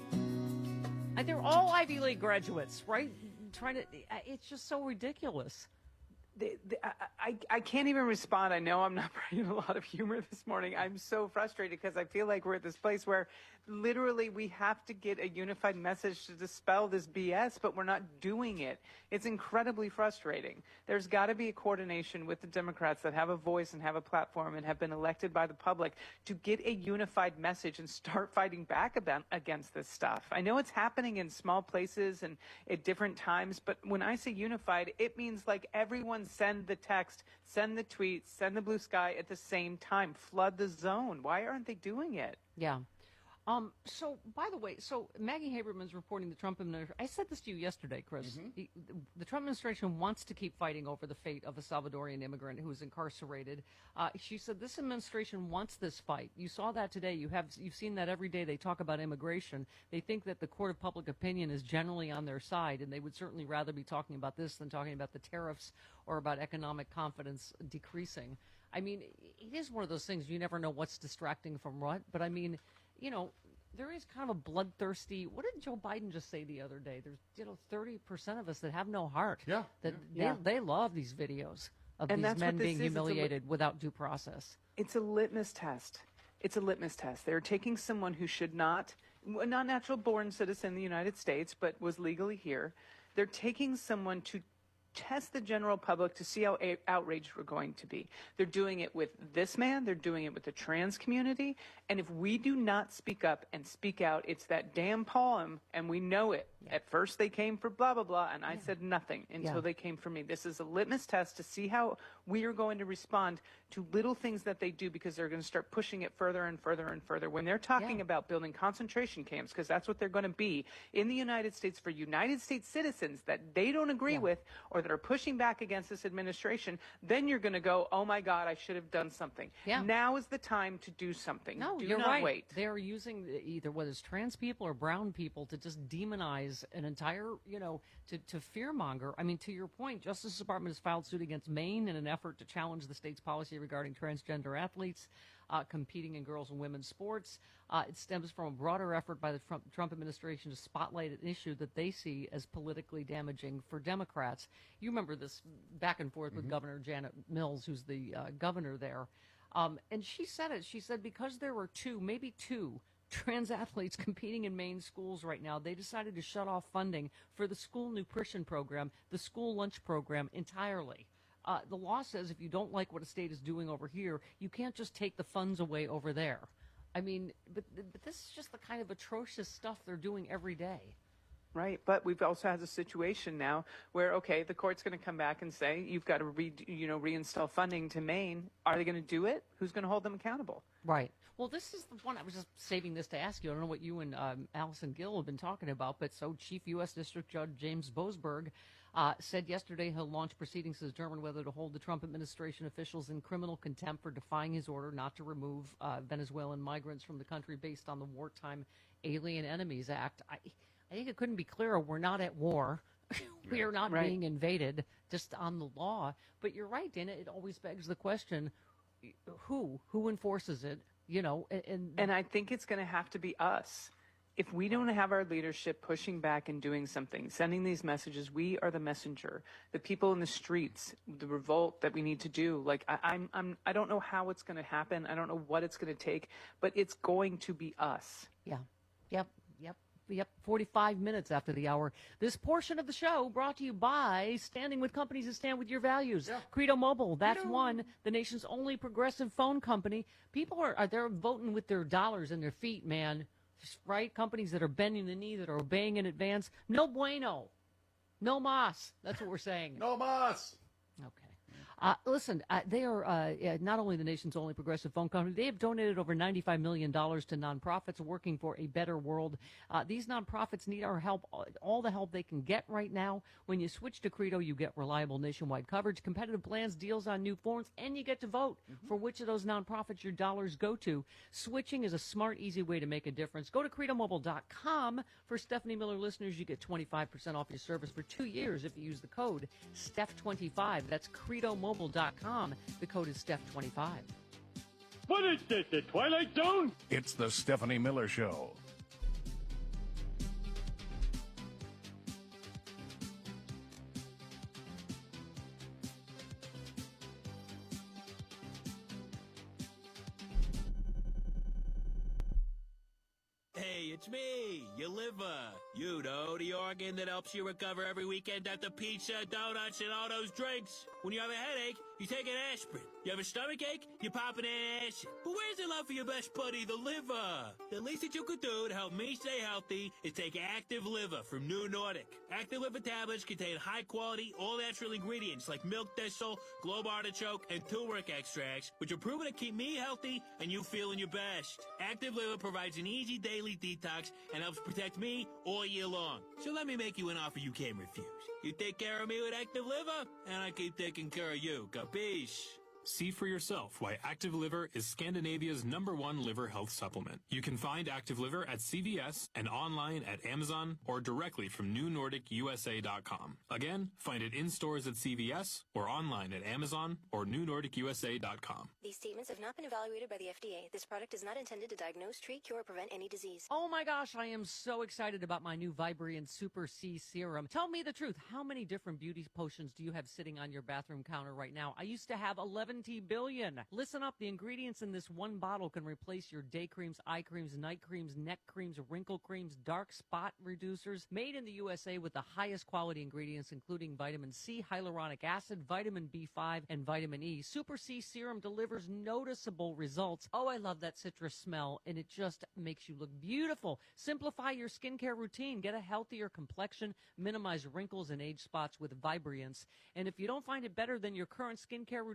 And they're all Ivy League graduates, right? Trying to, it's just so ridiculous. The, the, I, I, I can't even respond. I know I'm not bringing a lot of humor this morning. I'm so frustrated because I feel like we're at this place where literally we have to get a unified message to dispel this B S, but we're not doing it. It's incredibly frustrating. There's got to be a coordination with the Democrats that have a voice and have a platform and have been elected by the public to get a unified message and start fighting back about, against this stuff. I know it's happening in small places and at different times, but when I say unified, it means like everyone send the text, send the tweet, send the blue sky at the same time. Flood the zone. Why aren't they doing it? Yeah. Um, so, by the way, so Maggie Haberman's reporting the Trump administration. I said this to you yesterday, Chris. Mm-hmm. The, the Trump administration wants to keep fighting over the fate of a Salvadorian immigrant who is incarcerated. Uh, she said this administration wants this fight. You saw that today. You have you've seen that every day. They talk about immigration. They think that the court of public opinion is generally on their side, and they would certainly rather be talking about this than talking about the tariffs or about economic confidence decreasing. I mean, it is one of those things you never know what's distracting from what. But I mean, you know, there is kind of a bloodthirsty. What did Joe Biden just say the other day? There's, you know, thirty percent of us that have no heart. Yeah. That yeah. they they love these videos of And these that's men what this being is. It's a li- humiliated without due process. It's a litmus test. It's a litmus test. They're taking someone who should not, a not natural born citizen in the United States, but was legally here. They're taking someone to test the general public to see how a- outraged we're going to be. They're doing it with this man. They're doing it with the trans community. And if we do not speak up and speak out, it's that damn poem, and we know it. Yeah. At first they came for blah, blah, blah, and I yeah. said nothing until yeah. they came for me. This is a litmus test to see how we are going to respond to little things that they do, because they're going to start pushing it further and further and further. When they're talking yeah. about building concentration camps, because that's what they're going to be in the United States for United States citizens that they don't agree yeah. with or that are pushing back against this administration, then you're going to go, oh my God, I should have done something. Yeah. Now is the time to do something. No, do you're not right. wait. They're using either whether it's trans people or brown people to just demonize an entire, you know, to, to fearmonger. I mean, to your point, Justice Department has filed suit against Maine in an effort to challenge the state's policy regarding transgender athletes uh, competing in girls and women's sports. Uh, it stems from a broader effort by the Trump, Trump administration to spotlight an issue that they see as politically damaging for Democrats. You remember this back and forth with Mhm. Governor Janet Mills, who's the uh, governor there. Um, and she said it. She said because there were two, maybe two, trans athletes competing in Maine schools right now, they decided to shut off funding for the school nutrition program, the school lunch program entirely. Uh, the law says if you don't like what a state is doing over here, you can't just take the funds away over there. I mean, but, but this is just the kind of atrocious stuff they're doing every day. Right, but we've also had a situation now where, okay, the court's going to come back and say you've got to re, you know, reinstall funding to Maine. Are they going to do it? Who's going to hold them accountable? Right. Well, this is the one I was just saving this to ask you. I don't know what you and um, Allison Gill have been talking about, but so Chief U S District Judge James Boasberg uh, said yesterday he'll launch proceedings to determine whether to hold the Trump administration officials in criminal contempt for defying his order not to remove uh, Venezuelan migrants from the country based on the Wartime Alien Enemies Act. I, I think it couldn't be clearer. We're not at war. We are not Right. being invaded, just on the law. But you're right, Dana. It always begs the question, who? Who enforces it? You know, and... And, and I think it's going to have to be us. If we don't have our leadership pushing back and doing something, sending these messages, we are the messenger. The people in the streets, the revolt that we need to do. Like I, I'm, I'm, I don't know how it's going to happen. I don't know what it's going to take, but it's going to be us. Yeah. Yep. Yep. Yep, forty-five minutes after the hour. This portion of the show brought to you by Standing with Companies that Stand with Your Values. Yeah. Credo Mobile, that's Credo. One, the nation's only progressive phone company. People are, are they're voting with their dollars and their feet, man. Right? Companies that are bending the knee, that are obeying in advance. No bueno. No mas. That's what we're saying. No mas. Okay. Uh, listen, uh, they are uh, yeah, not only the nation's only progressive phone company, they have donated over ninety-five million dollars to nonprofits working for a better world. Uh, these nonprofits need our help, all the help they can get right now. When you switch to Credo, you get reliable nationwide coverage, competitive plans, deals on new forms, and you get to vote mm-hmm. for which of those nonprofits your dollars go to. Switching is a smart, easy way to make a difference. Go to credo mobile dot com. For Stephanie Miller listeners, you get twenty-five percent off your service for two years if you use the code Steph twenty-five. That's credo mobile dot com. The code is Steph twenty-five. What is this, the Twilight Zone? It's the Stephanie Miller Show. Hey, it's me, your liver. You know, the organ that helps you recover every weekend after pizza, donuts, and all those drinks. When you have a headache, you take an aspirin. You have a stomach ache, you pop an acid. But where's the love for your best buddy, the liver? The least that you could do to help me stay healthy is take Active Liver from New Nordic. Active Liver tablets contain high-quality, all-natural ingredients like milk thistle, globe artichoke, and turmeric extracts, which are proven to keep me healthy and you feeling your best. Active Liver provides an easy daily detox and helps protect me all year long. So let me make you an offer you can't refuse. You take care of me with Active Liver, and I keep taking care of you. Capiche? See for yourself why Active Liver is Scandinavia's number one liver health supplement. You can find Active Liver at C V S and online at Amazon or directly from new nordic U S A dot com. Again, find it in stores at C V S or online at Amazon or new nordic U S A dot com. These statements have not been evaluated by the F D A. This product is not intended to diagnose, treat, cure, or prevent any disease. Oh my gosh, I am so excited about my new Vibrian Super C Serum. Tell me the truth. How many different beauty potions do you have sitting on your bathroom counter right now? I used to have eleven billion. Listen up, the ingredients in this one bottle can replace your day creams, eye creams, night creams, neck creams, wrinkle creams, dark spot reducers, made in the U S A with the highest quality ingredients, including vitamin C, hyaluronic acid, vitamin B five, and vitamin E. Super C Serum delivers noticeable results. Oh, I love that citrus smell, and it just makes you look beautiful. Simplify your skincare routine. Get a healthier complexion. Minimize wrinkles and age spots with Vibriance. And if you don't find it better than your current skincare routine, you get a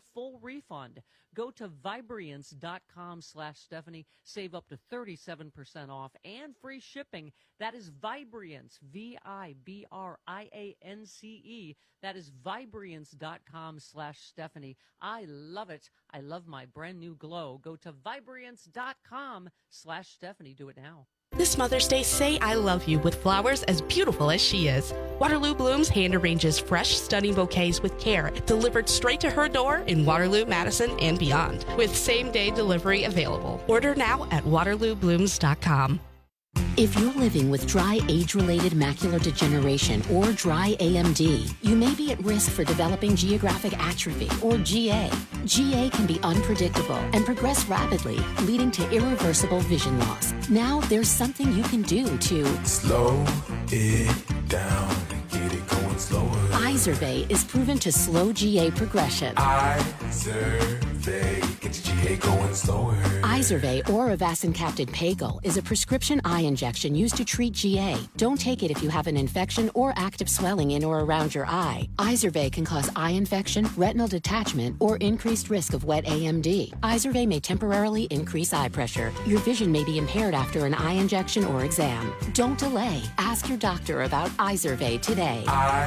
full refund. Go to Vibriance.com slash Stephanie. Save up to thirty-seven percent off and free shipping. That is Vibriance, V I B R I A N C E. That is Vibriance.com slash Stephanie. I love it. I love my brand new glow. Go to Vibriance.com slash Stephanie. Do it now. This Mother's Day, say I love you with flowers as beautiful as she is. Waterloo Blooms hand arranges fresh, stunning bouquets with care, delivered straight to her door in Waterloo, Madison, and beyond, with same-day delivery available. Order now at waterloo blooms dot com. If you're living with dry age-related macular degeneration or dry A M D, you may be at risk for developing geographic atrophy or G A. G A can be unpredictable and progress rapidly, leading to irreversible vision loss. Now there's something you can do to slow it down and get it going slower. Izervay is proven to slow G A progression. Izervay gets G A going slower. Izervay or avacincaptad pagel is a prescription eye injection used to treat G A. Don't take it if you have an infection or active swelling in or around your eye. Izervay can cause eye infection, retinal detachment, or increased risk of wet A M D. Izervay may temporarily increase eye pressure. Your vision may be impaired after an eye injection or exam. Don't delay. Ask your doctor about Izervay today.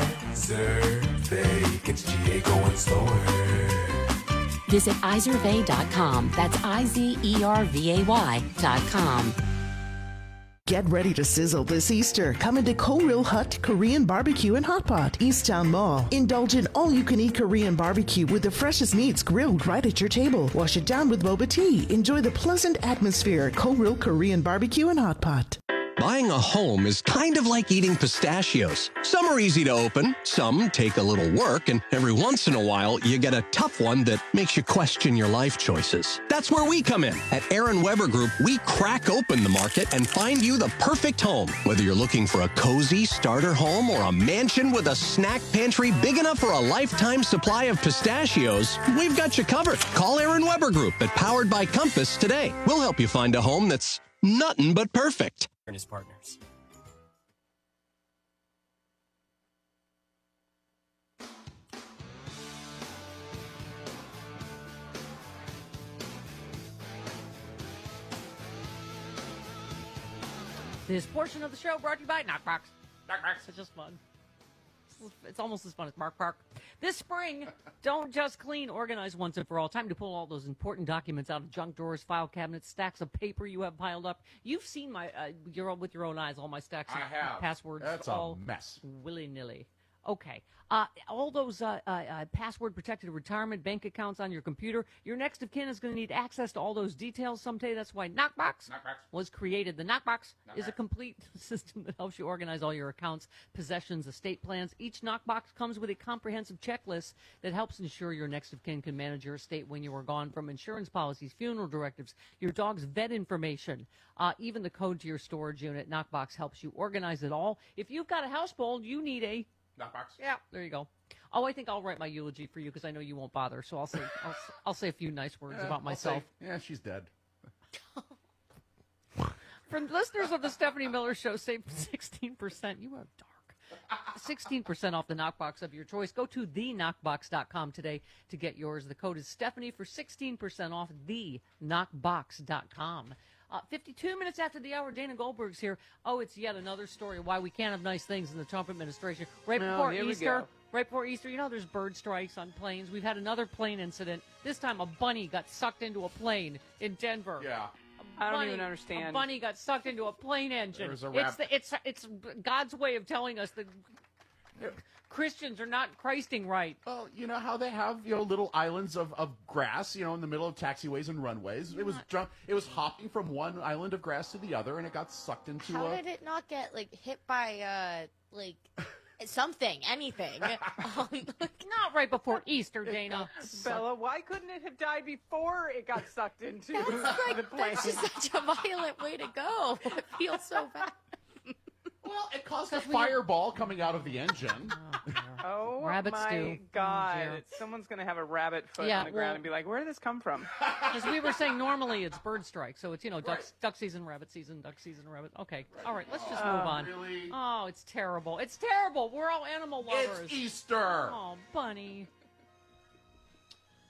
Izervay gets G A going slower. Visit Izervay dot com. That's I Z E R V A Y dot com. Get ready to sizzle this Easter. Come into Koreal Hut Korean Barbecue and Hot Pot, Easttown Mall. Indulge in all-you-can-eat Korean barbecue with the freshest meats grilled right at your table. Wash it down with boba tea. Enjoy the pleasant atmosphere at Koreal Korean Barbecue and Hot Pot. Buying a home is kind of like eating pistachios. Some are easy to open, some take a little work, and every once in a while, you get a tough one that makes you question your life choices. That's where we come in. At Aaron Weber Group, we crack open the market and find you the perfect home. Whether you're looking for a cozy starter home or a mansion with a snack pantry big enough for a lifetime supply of pistachios, we've got you covered. Call Aaron Weber Group at Powered by Compass today. We'll help you find a home that's nothing but perfect. And his partners. This portion of the show brought to you by Knockbox. Knockbox is just fun. It's almost as fun as Mark Park. This spring, don't just clean, organize once and for all. Time to pull all those important documents out of junk drawers, file cabinets, stacks of paper you have piled up. You've seen my, uh, your, with your own eyes, all my stacks of I have. passwords. That's all a mess. Willy-nilly. Okay. Uh, all those uh, uh, uh, password-protected retirement bank accounts on your computer, your next of kin is going to need access to all those details someday. That's why Knockbox, Knockbox. was created. The Knockbox Knockbox. is a complete system that helps you organize all your accounts, possessions, estate plans. Each Knockbox comes with a comprehensive checklist that helps ensure your next of kin can manage your estate when you are gone, from insurance policies, funeral directives, your dog's vet information, uh, even the code to your storage unit. Knockbox helps you organize it all. If you've got a houseboat, you need a Knockbox. Yeah, there you go. Oh, I think I'll write my eulogy for you because I know you won't bother. So I'll say I'll, I'll say a few nice words Yeah, about myself. Say, yeah, she's dead. For listeners of the Stephanie Miller Show, save sixteen percent. You are dark. sixteen percent off the Knockbox of your choice. Go to the knockbox dot com today to get yours. The code is Stephanie for sixteen percent off the knockbox dot com. Uh, fifty-two minutes after the hour, Dana Goldberg's here. Oh, it's yet another story why we can't have nice things in the Trump administration. Right No, before here we Easter, go. right before Easter, you know, there's bird strikes on planes. We've had another plane incident. This time, a bunny got sucked into a plane in Denver. Yeah. A I don't bunny- even understand. A bunny got sucked into a plane engine. There's a It's rap- the, it's it's God's way of telling us that Christians are not Christing right. Well, you know how they have, you know, little islands of, of grass, you know, in the middle of taxiways and runways. It was jump, it was hopping from one island of grass to the other, and it got sucked into How a. did it not get like hit by uh like something, anything? um, Not right before Easter, Dana. Bella, why couldn't it have died before it got sucked into That's like the plane? that's just such a violent way to go. It feels so bad. Well, it caused a fireball coming out of the engine. Oh Rabbit my stew. God! Oh, dear. Someone's gonna have a rabbit foot Yeah, on the ground well- and be like, "Where did this come from?" Because we were saying normally it's bird strike, so it's, you know, duck, Right. duck season, rabbit season, duck season, rabbit. Okay, all right, let's just Oh, move on. really? Oh, it's terrible. It's terrible. We're all animal lovers. It's Easter. Oh, bunny.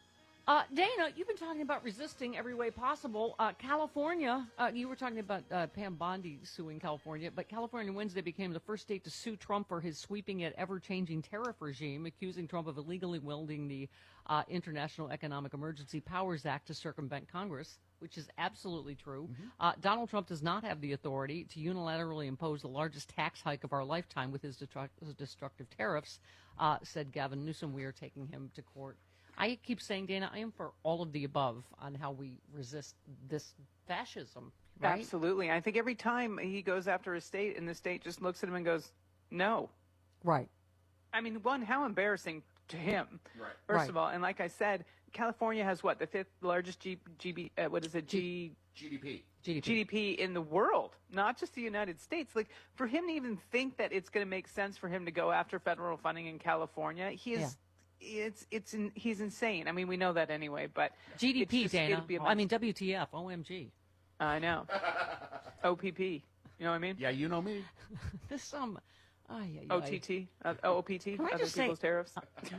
Uh, Dana, you've been talking about resisting every way possible. Uh, California, uh, you were talking about uh, Pam Bondi suing California, but California Wednesday became the first state to sue Trump for his sweeping yet ever-changing tariff regime, accusing Trump of illegally wielding the uh, International Economic Emergency Powers Act to circumvent Congress, which is absolutely true. Mm-hmm. uh, Donald Trump does not have the authority to unilaterally impose the largest tax hike of our lifetime with his, detru- his destructive tariffs, uh, said Gavin Newsom. We are taking him to court. I keep saying, Dana, I am for all of the above on how we resist this fascism. Right? Absolutely. I think every time he goes after a state and the state just looks at him and goes, no. Right. I mean, one, how embarrassing to him, right. first right. of all. And like I said, California has what, the fifth largest G, GB, uh, what is it, G, GDP. G D P. G D P in the world, not just the United States. Like, for him to even think that it's going to make sense for him to go after federal funding in California, he is... Yeah. It's it's in, he's insane. I mean, we know that anyway. But G D P, just, Dana. I mean, W T F, O M G. I know. O P P. You know what I mean? Yeah, you know me. This um, oh, yeah, yeah. O T T, uh, O P T, other people's say, tariffs.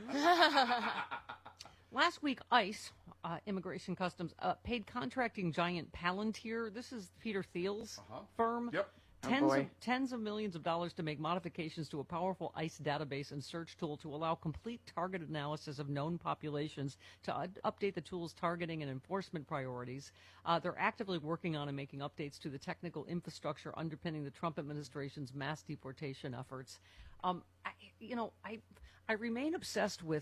Last week, ICE, uh, Immigration Customs, uh, paid contracting giant Palantir. This is Peter Thiel's uh-huh. firm. Yep. Tens, oh of, tens of millions of dollars to make modifications to a powerful ICE database and search tool to allow complete targeted analysis of known populations, to ud- update the tool's targeting and enforcement priorities. Uh, they're actively working on and making updates to the technical infrastructure underpinning the Trump administration's mass deportation efforts. Um, I, you know, I I remain obsessed with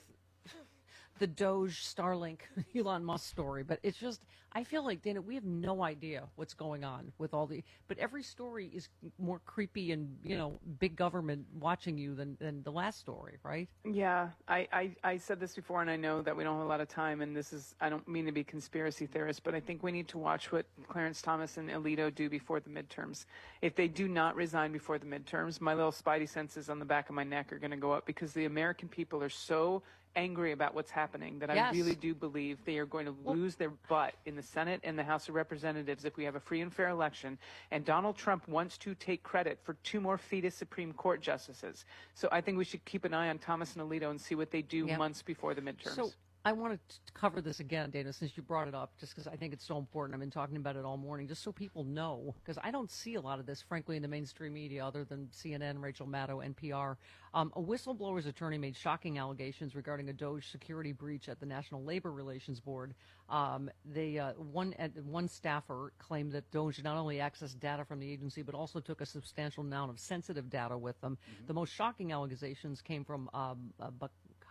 the Doge, Starlink, Elon Musk story, but it's just, I feel like, Dana, we have no idea what's going on with all the, but every story is more creepy and, you know, big government watching you than, than the last story, right? Yeah, I, I, I said this before, and I know that we don't have a lot of time, and this is, I don't mean to be conspiracy theorist, but I think we need to watch what Clarence Thomas and Alito do before the midterms. If they do not resign before the midterms, my little spidey senses on the back of my neck are going to go up, because the American people are so angry about what's happening that Yes. I really do believe they are going to lose their butt in the Senate and the House of Representatives if we have a free and fair election. And Donald Trump wants to take credit for two more fetus Supreme Court justices. So I think we should keep an eye on Thomas and Alito and see what they do Yep. months before the midterms. So I wanted to cover this again, Dana, since you brought it up, just because I think it's so important. I've been talking about it all morning, just so people know, because I don't see a lot of this, frankly, in the mainstream media other than C N N, Rachel Maddow, N P R. Um, a whistleblower's attorney made shocking allegations regarding a Doge security breach at the National Labor Relations Board. Um, they, uh, one, uh, one staffer claimed that Doge not only accessed data from the agency, but also took a substantial amount of sensitive data with them. Mm-hmm. The most shocking allegations came from um, uh, Buck.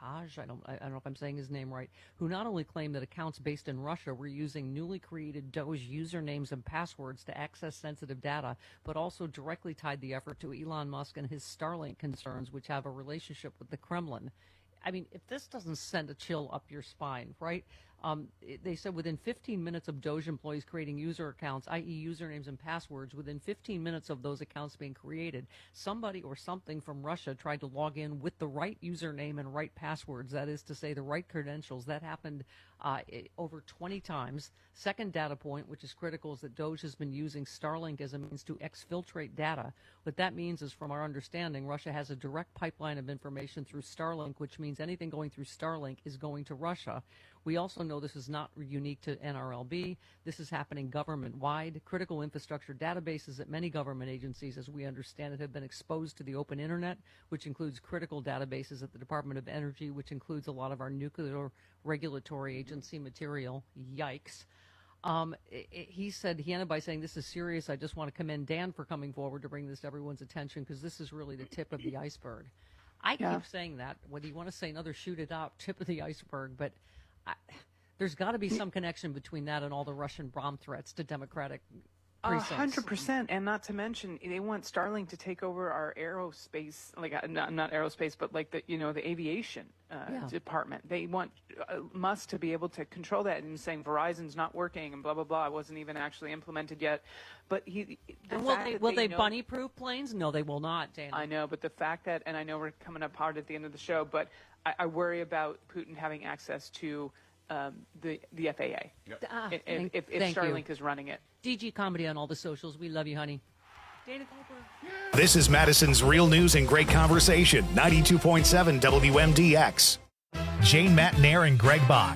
I don't, I don't know if I'm saying his name right, who not only claimed that accounts based in Russia were using newly created Doge usernames and passwords to access sensitive data, but also directly tied the effort to Elon Musk and his Starlink concerns, which have a relationship with the Kremlin. I mean, if this doesn't send a chill up your spine, right? Um, it, they said within fifteen minutes of Doge employees creating user accounts, that is usernames and passwords, within fifteen minutes of those accounts being created, somebody or something from Russia tried to log in with the right username and right passwords, that is to say the right credentials. That happened uh, over twenty times. Second data point, which is critical, is that Doge has been using Starlink as a means to exfiltrate data. What that means is, from our understanding, Russia has a direct pipeline of information through Starlink, which means anything going through Starlink is going to Russia. We also know this is not unique to N R L B. This is happening government-wide. Critical infrastructure databases at many government agencies, as we understand it, have been exposed to the open internet, which includes critical databases at the Department of Energy, which includes a lot of our nuclear regulatory agency material. Yikes. Um, it, it, he said, he ended by saying, this is serious. I just want to commend Dan for coming forward to bring this to everyone's attention, because this is really the tip of the iceberg. I Yeah. keep saying that, whether you want to say another shoot it up, tip of the iceberg, but I, there's got to be some connection between that and all the Russian bomb threats to Democratic A precincts. hundred percent, and not to mention, they want Starlink to take over our aerospace, like uh, not not aerospace, but like the you know the aviation uh, Yeah. department. They want uh, Musk to be able to control that, and saying Verizon's not working and blah blah blah. It wasn't even actually implemented yet. But he, the And will fact they, that will they know- bunny-proof planes? No, they will not, Dana. I know, but the fact that, and I know we're coming up hard at the end of the show, but I, I worry about Putin having access to um, the the F A A. Yep. Ah, if, thank- if, if thank you. Starlink is running it. D G Comedy on all the socials. We love you, honey. Dana Cooper. This is Madison's Real News and Great Conversation, ninety-two point seven W M D X. Jane Matnair and Greg Bach.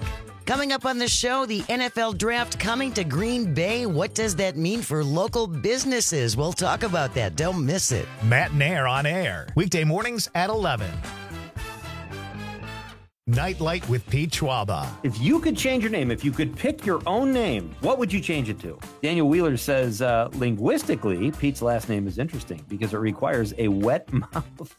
Coming up on the show, the N F L Draft coming to Green Bay. What does that mean for local businesses? We'll talk about that. Don't miss it. Matt and Air on air. Weekday mornings at eleven. Nightlight with Pete Schwaba. If you could change your name, if you could pick your own name, what would you change it to? Daniel Wheeler says, uh, linguistically, Pete's last name is interesting because it requires a wet mouth.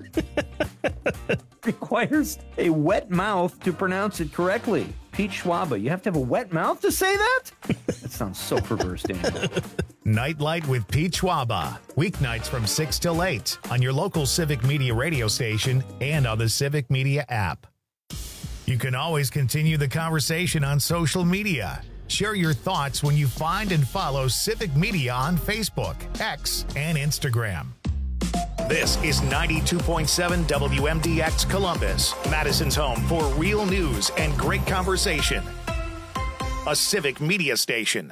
requires a wet mouth to pronounce it correctly. Pete Schwaba, you have to have a wet mouth to say that? That sounds so perverse, Daniel. Nightlight with Pete Schwaba. Weeknights from six till eight on your local Civic Media radio station and on the Civic Media app. You can always continue the conversation on social media. Share your thoughts when you find and follow Civic Media on Facebook, X, and Instagram. This is ninety-two point seven W M D X Columbus, Madison's home for real news and great conversation. A Civic Media station.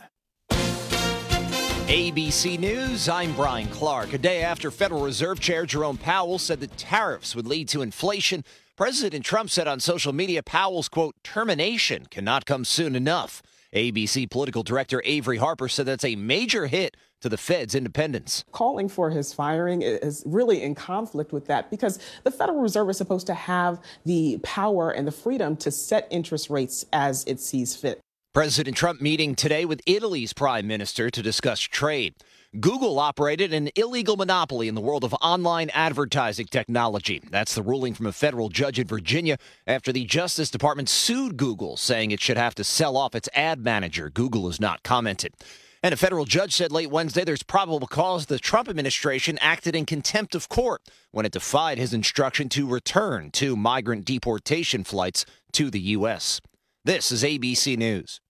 A B C News, I'm Brian Clark. A day after Federal Reserve Chair Jerome Powell said that tariffs would lead to inflation, President Trump said on social media Powell's, quote, termination cannot come soon enough. A B C political director Avery Harper said that's a major hit to the Fed's independence. Calling for his firing is really in conflict with that because the Federal Reserve is supposed to have the power and the freedom to set interest rates as it sees fit. President Trump meeting today with Italy's prime minister to discuss trade. Google operated an illegal monopoly in the world of online advertising technology. That's the ruling from a federal judge in Virginia after the Justice Department sued Google, saying it should have to sell off its ad manager. Google has not commented. And a federal judge said late Wednesday there's probable cause the Trump administration acted in contempt of court when it defied his instruction to return two migrant deportation flights to the U S. This is A B C News.